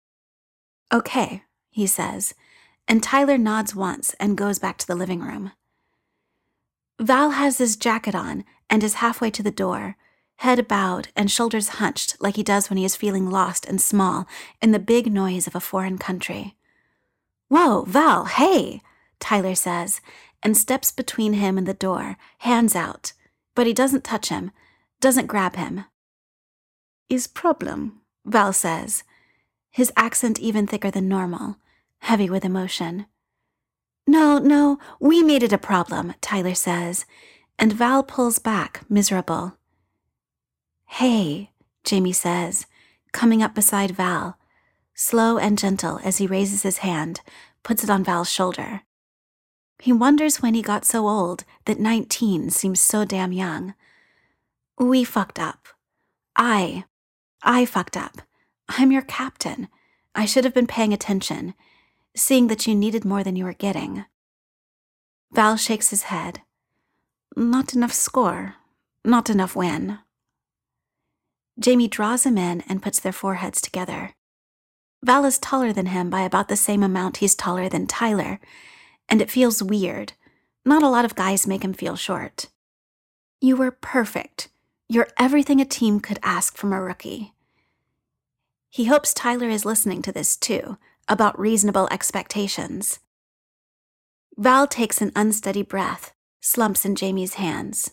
Okay, he says, and Tyler nods once and goes back to the living room. Val has his jacket on and is halfway to the door, head bowed and shoulders hunched like he does when he is feeling lost and small in the big noise of a foreign country. Whoa, Val, hey, Tyler says, and steps between him and the door, hands out, but he doesn't touch him, doesn't grab him. Is problem, Val says, his accent even thicker than normal, heavy with emotion. No, no, we made it a problem, Tyler says, and Val pulls back, miserable. Hey, Jamie says, coming up beside Val, slow and gentle as he raises his hand, puts it on Val's shoulder. He wonders when he got so old that nineteen seems so damn young. We fucked up. I, I fucked up. I'm your captain. I should have been paying attention, seeing that you needed more than you were getting. Val shakes his head. Not enough score. Not enough win. Jamie draws him in and puts their foreheads together. Val is taller than him by about the same amount he's taller than Tyler, and it feels weird. Not a lot of guys make him feel short. You were perfect. You're everything a team could ask from a rookie. He hopes Tyler is listening to this too, about reasonable expectations. Val takes an unsteady breath, slumps in Jamie's hands.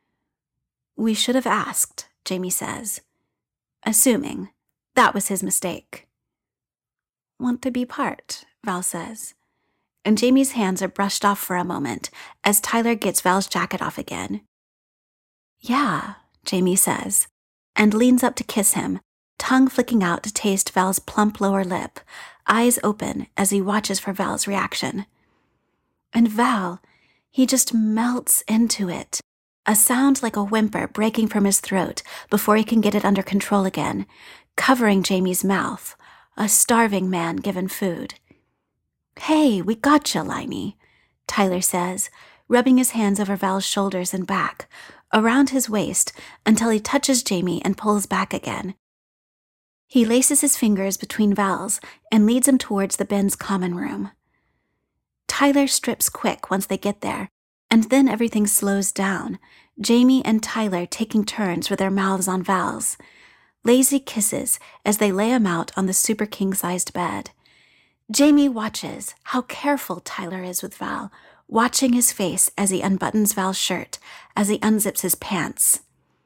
We should have asked, Jamie says, assuming that was his mistake. Want to be part, Val says, and Jamie's hands are brushed off for a moment as Tyler gets Val's jacket off again. Yeah, Jamie says, and leans up to kiss him, tongue flicking out to taste Val's plump lower lip, eyes open as he watches for Val's reaction. And Val, he just melts into it, a sound like a whimper breaking from his throat before he can get it under control again, covering Jamie's mouth, a starving man given food. Hey, we gotcha, Limey, Tyler says, rubbing his hands over Val's shoulders and back, around his waist, until he touches Jamie and pulls back again. He laces his fingers between Val's and leads him towards the Ben's common room. Tyler strips quick once they get there, and then everything slows down, Jamie and Tyler taking turns with their mouths on Val's. Lazy kisses as they lay him out on the super king-sized bed. Jamie watches how careful Tyler is with Val, watching his face as he unbuttons Val's shirt, as he unzips his pants.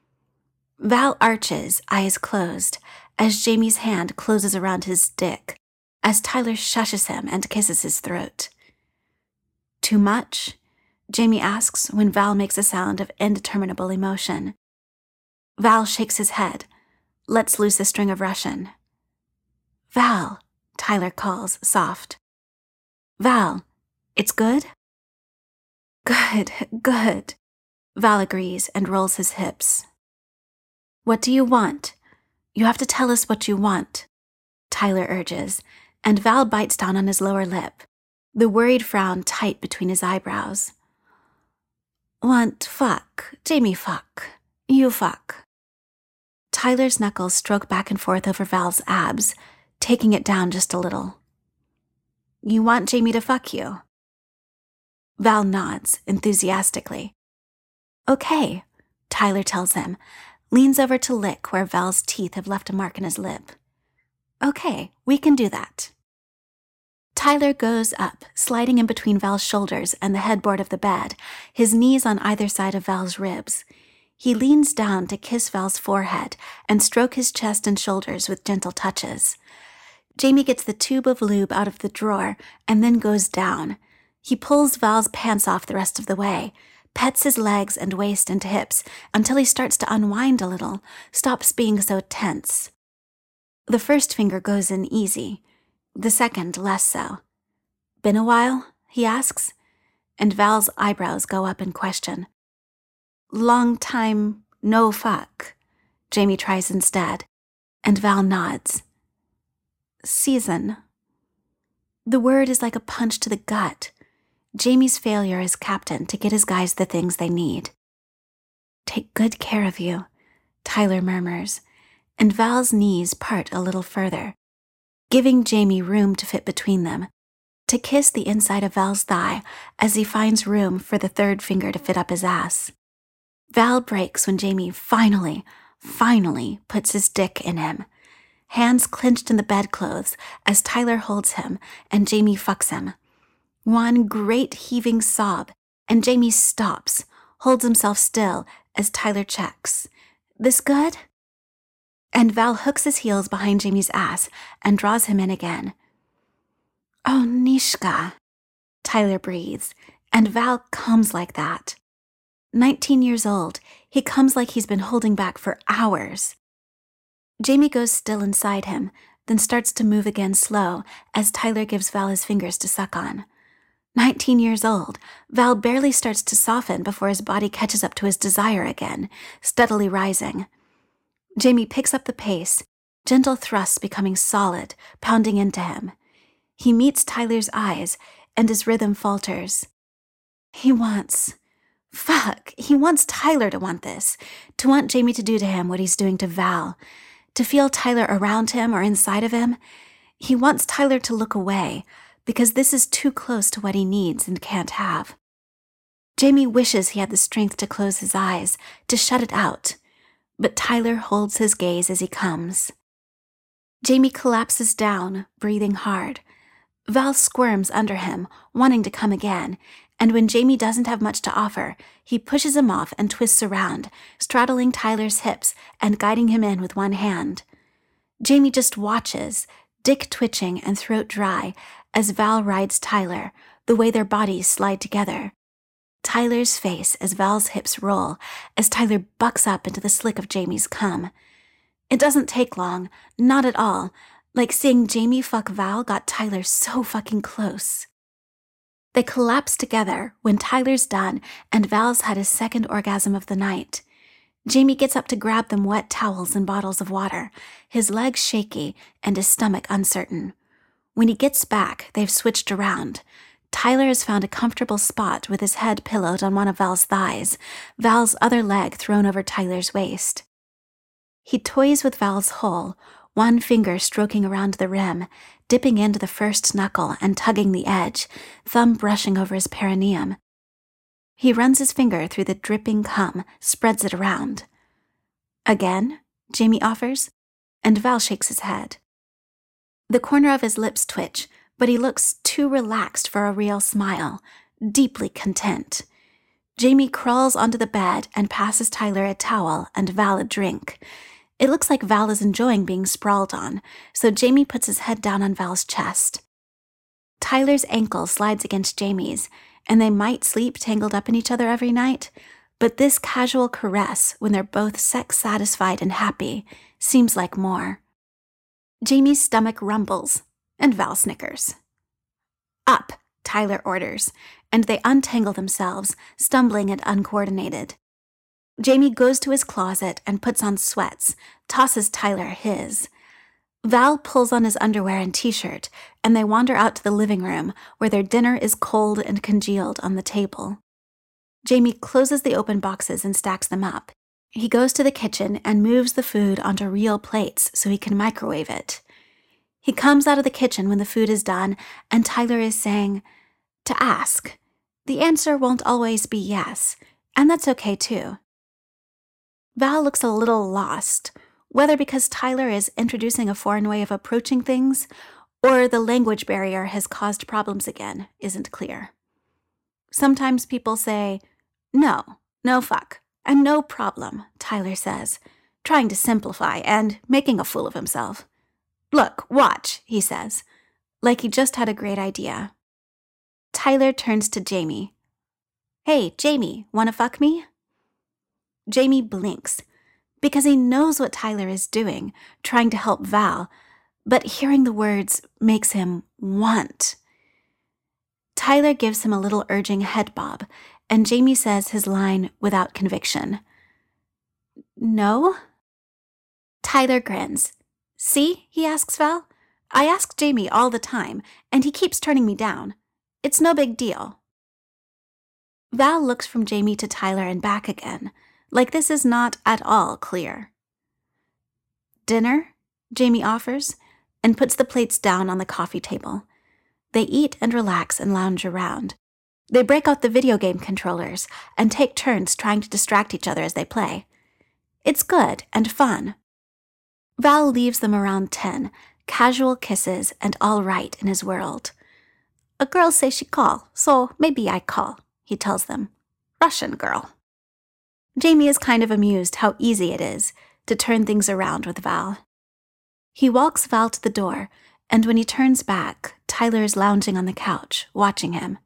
Val arches, eyes closed, as Jamie's hand closes around his dick, as Tyler shushes him and kisses his throat. Too much? Jamie asks when Val makes a sound of indeterminable emotion. Val shakes his head, lets loose a string of Russian. Val, Tyler calls, soft. Val, it's good? Good, good, Val agrees and rolls his hips. What do you want? You have to tell us what you want, Tyler urges, and Val bites down on his lower lip, the worried frown tight between his eyebrows. Want fuck, Jamie fuck, you fuck. Tyler's knuckles stroke back and forth over Val's abs, taking it down just a little. You want Jamie to fuck you? Val nods enthusiastically. Okay, Tyler tells him, leans over to lick where Val's teeth have left a mark in his lip. Okay, we can do that. Tyler goes up, sliding in between Val's shoulders and the headboard of the bed, his knees on either side of Val's ribs. He leans down to kiss Val's forehead and stroke his chest and shoulders with gentle touches. Jamie gets the tube of lube out of the drawer and then goes down. He pulls Val's pants off the rest of the way, pets his legs and waist and hips until he starts to unwind a little, stops being so tense. The first finger goes in easy, the second less so. Been a while? He asks, and Val's eyebrows go up in question. Long time no fuck, Jamie tries instead, and Val nods. Season. The word is like a punch to the gut. Jamie's failure as captain to get his guys the things they need. "Take good care of you," Tyler murmurs, and Val's knees part a little further, giving Jamie room to fit between them, to kiss the inside of Val's thigh as he finds room for the third finger to fit up his ass. Val breaks when Jamie finally, finally puts his dick in him, hands clenched in the bedclothes as Tyler holds him and Jamie fucks him. One great heaving sob, and Jamie stops, holds himself still as Tyler checks. "This good?" And Val hooks his heels behind Jamie's ass and draws him in again. "Oh, Nishka," Tyler breathes, and Val comes like that. Nineteen years old, he comes like he's been holding back for hours. Jamie goes still inside him, then starts to move again slow as Tyler gives Val his fingers to suck on. Nineteen years old, Val barely starts to soften before his body catches up to his desire again, steadily rising. Jamie picks up the pace, gentle thrusts becoming solid, pounding into him. He meets Tyler's eyes, and his rhythm falters. He wants... Fuck, he wants Tyler to want this, to want Jamie to do to him what he's doing to Val, to feel Tyler around him or inside of him. He wants Tyler to look away, because this is too close to what he needs and can't have. Jamie wishes he had the strength to close his eyes, to shut it out, but Tyler holds his gaze as he comes. Jamie collapses down, breathing hard. Val squirms under him, wanting to come again, and when Jamie doesn't have much to offer, he pushes him off and twists around, straddling Tyler's hips and guiding him in with one hand. Jamie just watches, dick twitching and throat dry, as Val rides Tyler, the way their bodies slide together. Tyler's face as Val's hips roll, as Tyler bucks up into the slick of Jamie's cum. It doesn't take long, not at all, like seeing Jamie fuck Val got Tyler so fucking close. They collapse together when Tyler's done and Val's had his second orgasm of the night. Jamie gets up to grab them wet towels and bottles of water, his legs shaky and his stomach uncertain. When he gets back, they've switched around. Tyler has found a comfortable spot with his head pillowed on one of Val's thighs, Val's other leg thrown over Tyler's waist. He toys with Val's hole, one finger stroking around the rim, dipping into the first knuckle and tugging the edge, thumb brushing over his perineum. He runs his finger through the dripping cum, spreads it around. "Again?" Jamie offers, and Val shakes his head. The corner of his lips twitch, but he looks too relaxed for a real smile, deeply content. Jamie crawls onto the bed and passes Tyler a towel and Val a drink. It looks like Val is enjoying being sprawled on, so Jamie puts his head down on Val's chest. Tyler's ankle slides against Jamie's, and they might sleep tangled up in each other every night, but this casual caress, when they're both sex-satisfied and happy, seems like more. Jamie's stomach rumbles, and Val snickers. "Up," Tyler orders, and they untangle themselves, stumbling and uncoordinated. Jamie goes to his closet and puts on sweats, tosses Tyler his. Val pulls on his underwear and t-shirt, and they wander out to the living room, where their dinner is cold and congealed on the table. Jamie closes the open boxes and stacks them up. He goes to the kitchen and moves the food onto real plates so he can microwave it. He comes out of the kitchen when the food is done, and Tyler is saying, "To ask. The answer won't always be yes, and that's okay too." Val looks a little lost, whether because Tyler is introducing a foreign way of approaching things, or the language barrier has caused problems again, isn't clear. Sometimes people say, "No, no fuck, and no problem," Tyler says, trying to simplify and making a fool of himself. "Look, watch," he says, like he just had a great idea. Tyler turns to Jamie. "Hey, Jamie, wanna fuck me?" Jamie blinks, because he knows what Tyler is doing, trying to help Val, but hearing the words makes him want. Tyler gives him a little urging head bob, and Jamie says his line without conviction. "No?" Tyler grins. "See?" he asks Val. "I ask Jamie all the time, and he keeps turning me down. It's no big deal." Val looks from Jamie to Tyler and back again, like this is not at all clear. "Dinner?" Jamie offers, and puts the plates down on the coffee table. They eat and relax and lounge around. They break out the video game controllers and take turns trying to distract each other as they play. It's good and fun. Val leaves them around ten, casual kisses and all right in his world. "A girl say she call, so maybe I call," he tells them. "Russian girl." Jamie is kind of amused how easy it is to turn things around with Val. He walks Val to the door, and when he turns back, Tyler is lounging on the couch, watching him.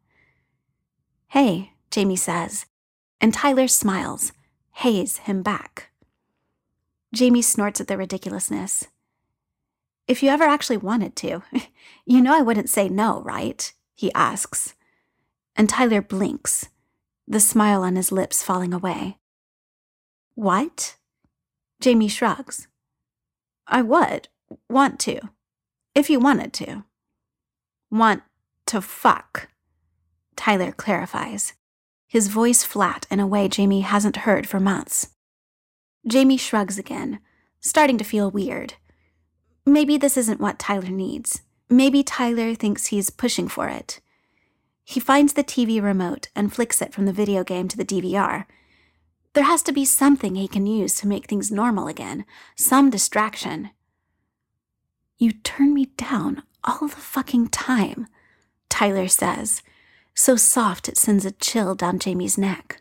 "Hey," Jamie says, and Tyler smiles, heys him back. Jamie snorts at the ridiculousness. "If you ever actually wanted to, you know I wouldn't say no, right?" he asks. And Tyler blinks, the smile on his lips falling away. "What?" Jamie shrugs. "I would. Want to. If you wanted to." "Want to fuck," Tyler clarifies, his voice flat in a way Jamie hasn't heard for months. Jamie shrugs again, starting to feel weird. Maybe this isn't what Tyler needs. Maybe Tyler thinks he's pushing for it. He finds the T V remote and flicks it from the video game to the D V R. There has to be something he can use to make things normal again, some distraction. "You turn me down all the fucking time," Tyler says, so soft it sends a chill down Jamie's neck.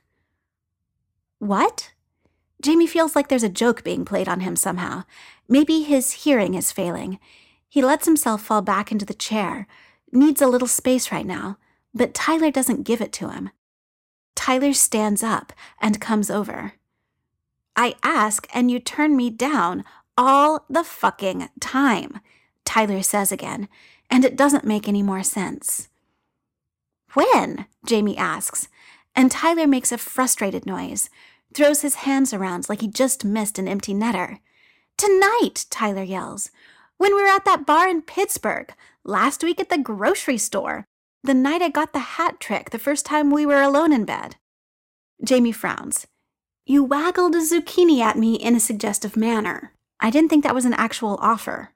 "What?" Jamie feels like there's a joke being played on him somehow. Maybe his hearing is failing. He lets himself fall back into the chair, needs a little space right now, but Tyler doesn't give it to him. Tyler stands up and comes over. "I ask and you turn me down all the fucking time," Tyler says again, and it doesn't make any more sense. "When?" Jamie asks, and Tyler makes a frustrated noise, throws his hands around like he just missed an empty netter. "Tonight," Tyler yells, "when we were at that bar in Pittsburgh, last week at the grocery store, the night I got the hat trick the first time we were alone in bed." Jamie frowns. "You waggled a zucchini at me in a suggestive manner. I didn't think that was an actual offer."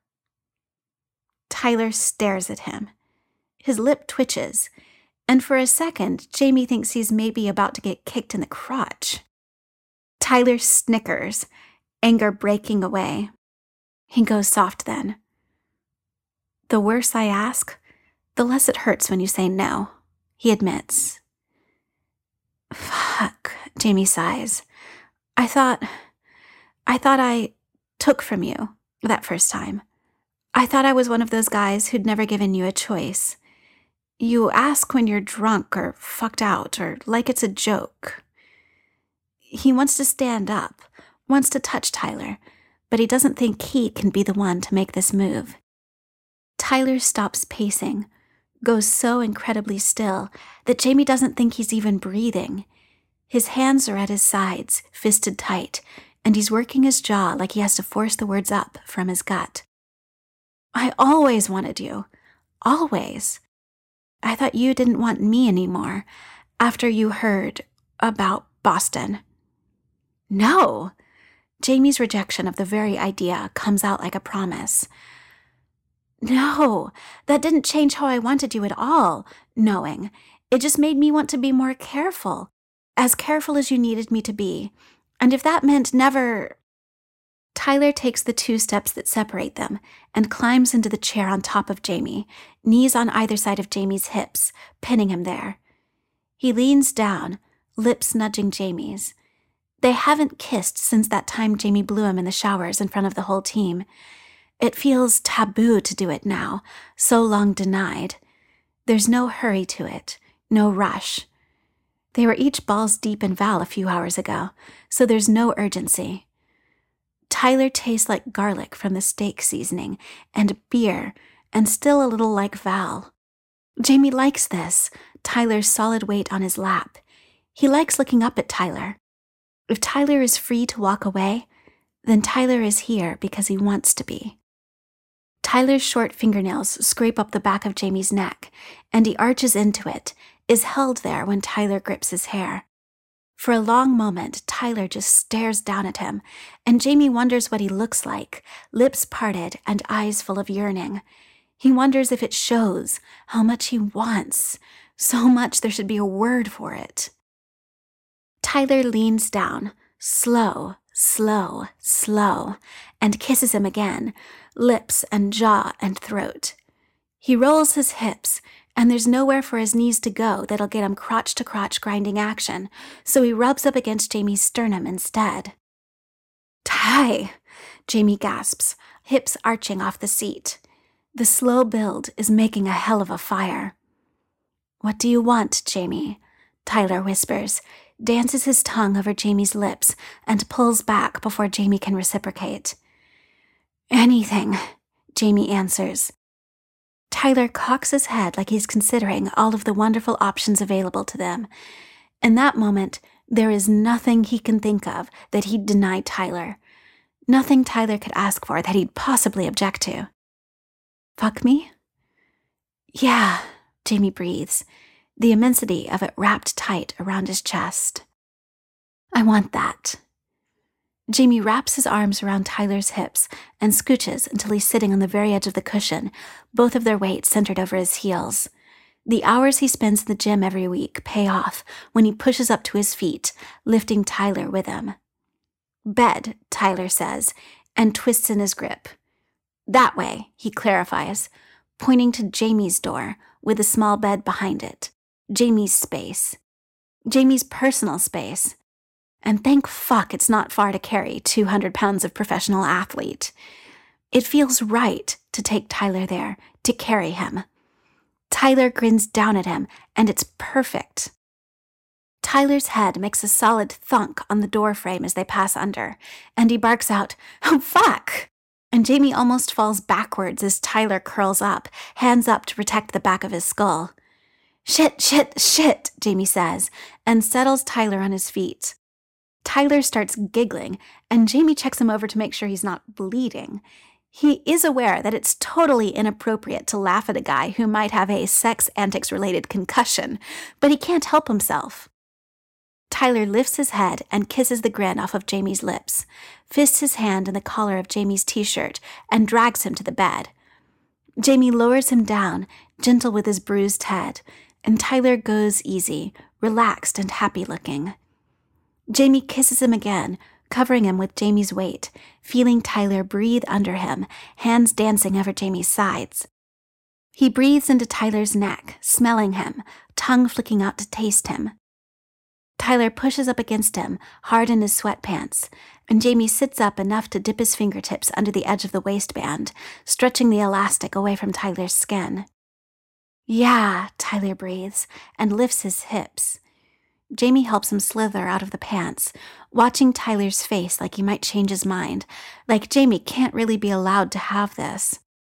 Tyler stares at him. His lip twitches, and for a second, Jamie thinks he's maybe about to get kicked in the crotch. Tyler snickers, anger breaking away. He goes soft then. "The worse I ask, the less it hurts when you say no," he admits. "Fuck," Jamie sighs. I thought, I thought I took from you that first time. I thought I was one of those guys who'd never given you a choice. You ask when you're drunk or fucked out or like it's a joke." He wants to stand up, wants to touch Tyler, but he doesn't think he can be the one to make this move. Tyler stops pacing, goes so incredibly still that Jamie doesn't think he's even breathing. His hands are at his sides, fisted tight, and he's working his jaw like he has to force the words up from his gut. "I always wanted you. Always. I thought you didn't want me anymore after you heard about Boston." "No!" Jamie's rejection of the very idea comes out like a promise. "No, that didn't change how I wanted you at all, knowing. It just made me want to be more careful, as careful as you needed me to be. And if that meant never..." Tyler takes the two steps that separate them and climbs into the chair on top of Jamie, knees on either side of Jamie's hips, pinning him there. He leans down, lips nudging Jamie's. They haven't kissed since that time Jamie blew him in the showers in front of the whole team. It feels taboo to do it now, so long denied. There's no hurry to it, no rush. They were each balls deep in Val a few hours ago, so there's no urgency. Tyler tastes like garlic from the steak seasoning, and beer, and still a little like Val. Jamie likes this, Tyler's solid weight on his lap. He likes looking up at Tyler. If Tyler is free to walk away, then Tyler is here because he wants to be. Tyler's short fingernails scrape up the back of Jamie's neck, and he arches into it, is held there when Tyler grips his hair. For a long moment, Tyler just stares down at him, and Jamie wonders what he looks like, lips parted and eyes full of yearning. He wonders if it shows how much he wants, so much there should be a word for it. Tyler leans down, slow, slow, slow, and kisses him again, lips and jaw and throat. He rolls his hips, and there's nowhere for his knees to go that'll get him crotch-to-crotch grinding action, so he rubs up against Jamie's sternum instead. Ty, Jamie gasps, hips arching off the seat. The slow build is making a hell of a fire. What do you want, Jamie? Tyler whispers, dances his tongue over Jamie's lips, and pulls back before Jamie can reciprocate. Anything, Jamie answers. Tyler cocks his head like he's considering all of the wonderful options available to them. In that moment, there is nothing he can think of that he'd deny Tyler. Nothing Tyler could ask for that he'd possibly object to. Fuck me? Yeah, Jamie breathes, the immensity of it wrapped tight around his chest. I want that. Jamie wraps his arms around Tyler's hips and scooches until he's sitting on the very edge of the cushion, both of their weight centered over his heels. The hours he spends in the gym every week pay off when he pushes up to his feet, lifting Tyler with him. Bed, Tyler says, and twists in his grip. That way, he clarifies, pointing to Jamie's door with a small bed behind it. Jamie's space. Jamie's personal space. And thank fuck it's not far to carry two hundred pounds of professional athlete. It feels right to take Tyler there, to carry him. Tyler grins down at him, and it's perfect. Tyler's head makes a solid thunk on the door frame as they pass under, and he barks out, "Oh, fuck!" And Jamie almost falls backwards as Tyler curls up, hands up to protect the back of his skull. Shit, shit, shit, Jamie says, and settles Tyler on his feet. Tyler starts giggling, and Jamie checks him over to make sure he's not bleeding. He is aware that it's totally inappropriate to laugh at a guy who might have a sex antics-related concussion, but he can't help himself. Tyler lifts his head and kisses the grin off of Jamie's lips, fists his hand in the collar of Jamie's t-shirt, and drags him to the bed. Jamie lowers him down, gentle with his bruised head, and Tyler goes easy, relaxed and happy-looking. Jamie kisses him again, covering him with Jamie's weight, feeling Tyler breathe under him, hands dancing over Jamie's sides. He breathes into Tyler's neck, smelling him, tongue flicking out to taste him. Tyler pushes up against him, hard in his sweatpants, and Jamie sits up enough to dip his fingertips under the edge of the waistband, stretching the elastic away from Tyler's skin. Yeah, Tyler breathes, and lifts his hips. Jamie helps him slither out of the pants, watching Tyler's face like he might change his mind, like Jamie can't really be allowed to have this.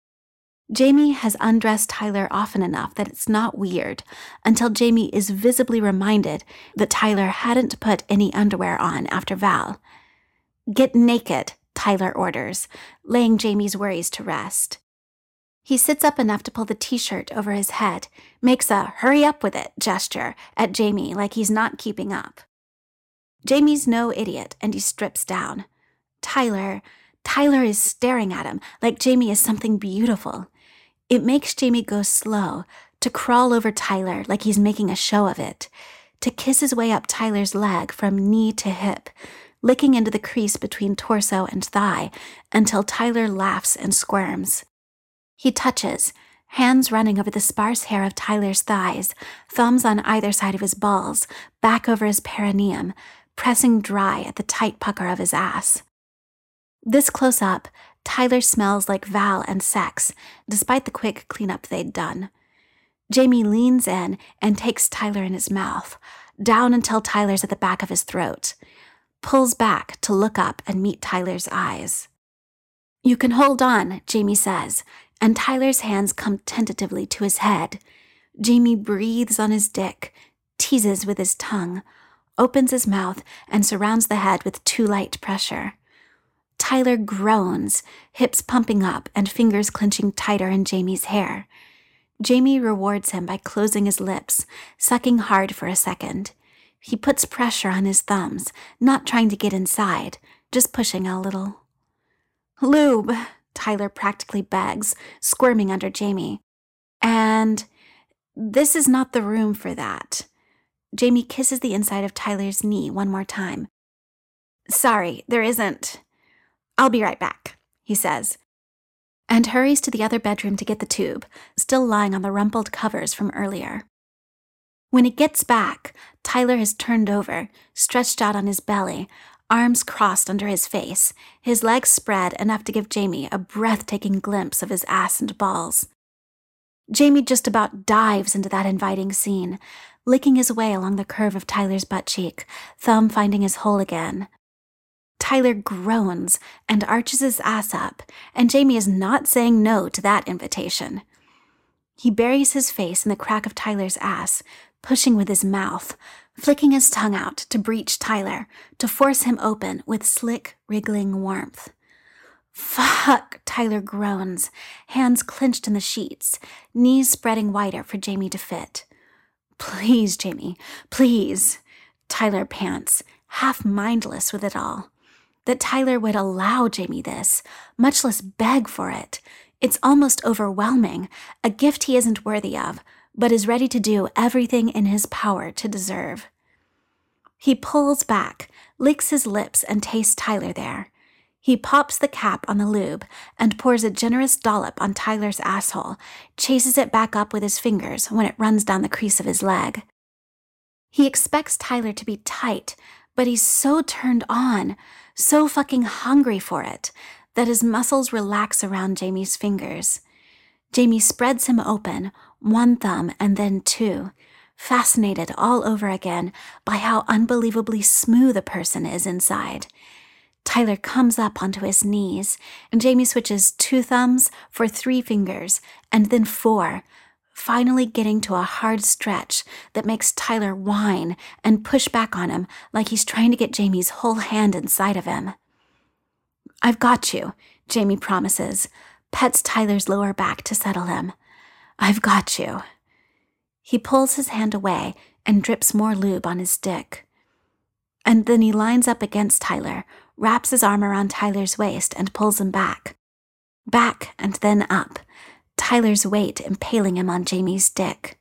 Jamie has undressed Tyler often enough that it's not weird, until Jamie is visibly reminded that Tyler hadn't put any underwear on after Val. Get naked, Tyler orders, laying Jamie's worries to rest. He sits up enough to pull the t-shirt over his head, makes a hurry up with it gesture at Jamie like he's not keeping up. Jamie's no idiot, and he strips down. Tyler, Tyler is staring at him like Jamie is something beautiful. It makes Jamie go slow, to crawl over Tyler like he's making a show of it, to kiss his way up Tyler's leg from knee to hip, licking into the crease between torso and thigh until Tyler laughs and squirms. He touches, hands running over the sparse hair of Tyler's thighs, thumbs on either side of his balls, back over his perineum, pressing dry at the tight pucker of his ass. This close up, Tyler smells like Val and sex, despite the quick cleanup they'd done. Jamie leans in and takes Tyler in his mouth, down until Tyler's at the back of his throat, pulls back to look up and meet Tyler's eyes. You can hold on, Jamie says, and Tyler's hands come tentatively to his head. Jamie breathes on his dick, teases with his tongue, opens his mouth, and surrounds the head with too light pressure. Tyler groans, hips pumping up and fingers clenching tighter in Jamie's hair. Jamie rewards him by closing his lips, sucking hard for a second. He puts pressure on his thumbs, not trying to get inside, just pushing a little. "Lube," Tyler practically begs, squirming under Jamie. And this is not the room for that. Jamie kisses the inside of Tyler's knee one more time. "Sorry, there isn't. I'll be right back," he says, and hurries to the other bedroom to get the tube, still lying on the rumpled covers from earlier. When he gets back, Tyler has turned over, stretched out on his belly, arms crossed under his face, his legs spread enough to give Jamie a breathtaking glimpse of his ass and balls. Jamie just about dives into that inviting scene, licking his way along the curve of Tyler's butt cheek, thumb finding his hole again. Tyler groans and arches his ass up, and Jamie is not saying no to that invitation. He buries his face in the crack of Tyler's ass, pushing with his mouth, flicking his tongue out to breach Tyler, to force him open with slick, wriggling warmth. "Fuck," Tyler groans, hands clenched in the sheets, knees spreading wider for Jamie to fit. "Please, Jamie, please," Tyler pants, half mindless with it all. That Tyler would allow Jamie this, much less beg for it. It's almost overwhelming, a gift he isn't worthy of, but is ready to do everything in his power to deserve. He pulls back, licks his lips, and tastes Tyler there. He pops the cap on the lube and pours a generous dollop on Tyler's asshole, chases it back up with his fingers when it runs down the crease of his leg. He expects Tyler to be tight, but he's so turned on, so fucking hungry for it, that his muscles relax around Jamie's fingers. Jamie spreads him open, one thumb and then two, fascinated all over again by how unbelievably smooth a person is inside. Tyler comes up onto his knees, and Jamie switches two thumbs for three fingers, and then four, finally getting to a hard stretch that makes Tyler whine and push back on him like he's trying to get Jamie's whole hand inside of him. "I've got you," Jamie promises, pets Tyler's lower back to settle him. "I've got you." He pulls his hand away and drips more lube on his dick. And then he lines up against Tyler, wraps his arm around Tyler's waist and pulls him back. Back and then up, Tyler's weight impaling him on Jamie's dick.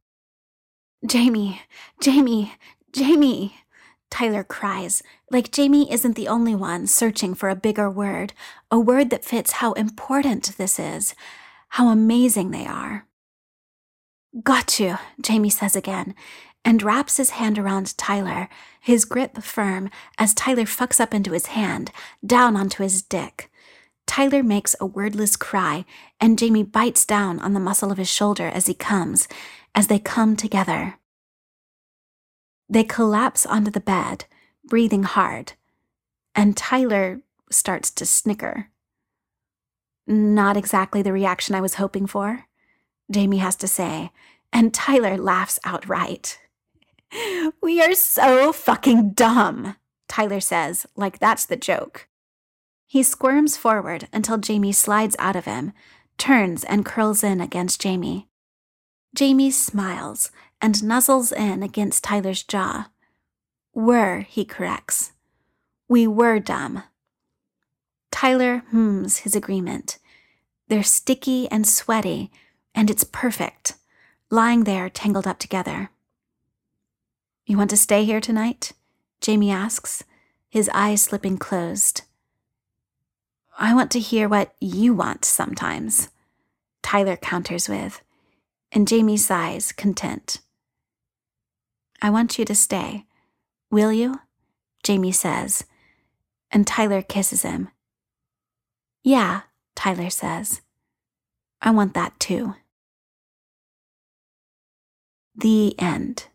"Jamie, Jamie, Jamie," Tyler cries, like Jamie isn't the only one searching for a bigger word, a word that fits how important this is, how amazing they are. "Got you," Jamie says again, and wraps his hand around Tyler, his grip firm as Tyler fucks up into his hand, down onto his dick. Tyler makes a wordless cry, and Jamie bites down on the muscle of his shoulder as he comes, as they come together. They collapse onto the bed, breathing hard, and Tyler starts to snicker. Not exactly the reaction I was hoping for, Jamie has to say, and Tyler laughs outright. "We are so fucking dumb," Tyler says, like that's the joke. He squirms forward until Jamie slides out of him, turns and curls in against Jamie. Jamie smiles and nuzzles in against Tyler's jaw. "Were," he corrects. "We were dumb." Tyler hums his agreement. They're sticky and sweaty, and it's perfect, lying there tangled up together. "You want to stay here tonight?" Jamie asks, his eyes slipping closed. "I want to hear what you want sometimes," Tyler counters with, and Jamie sighs, content. "I want you to stay. Will you?" Jamie says, and Tyler kisses him. "Yeah," Tyler says. "I want that too." The end.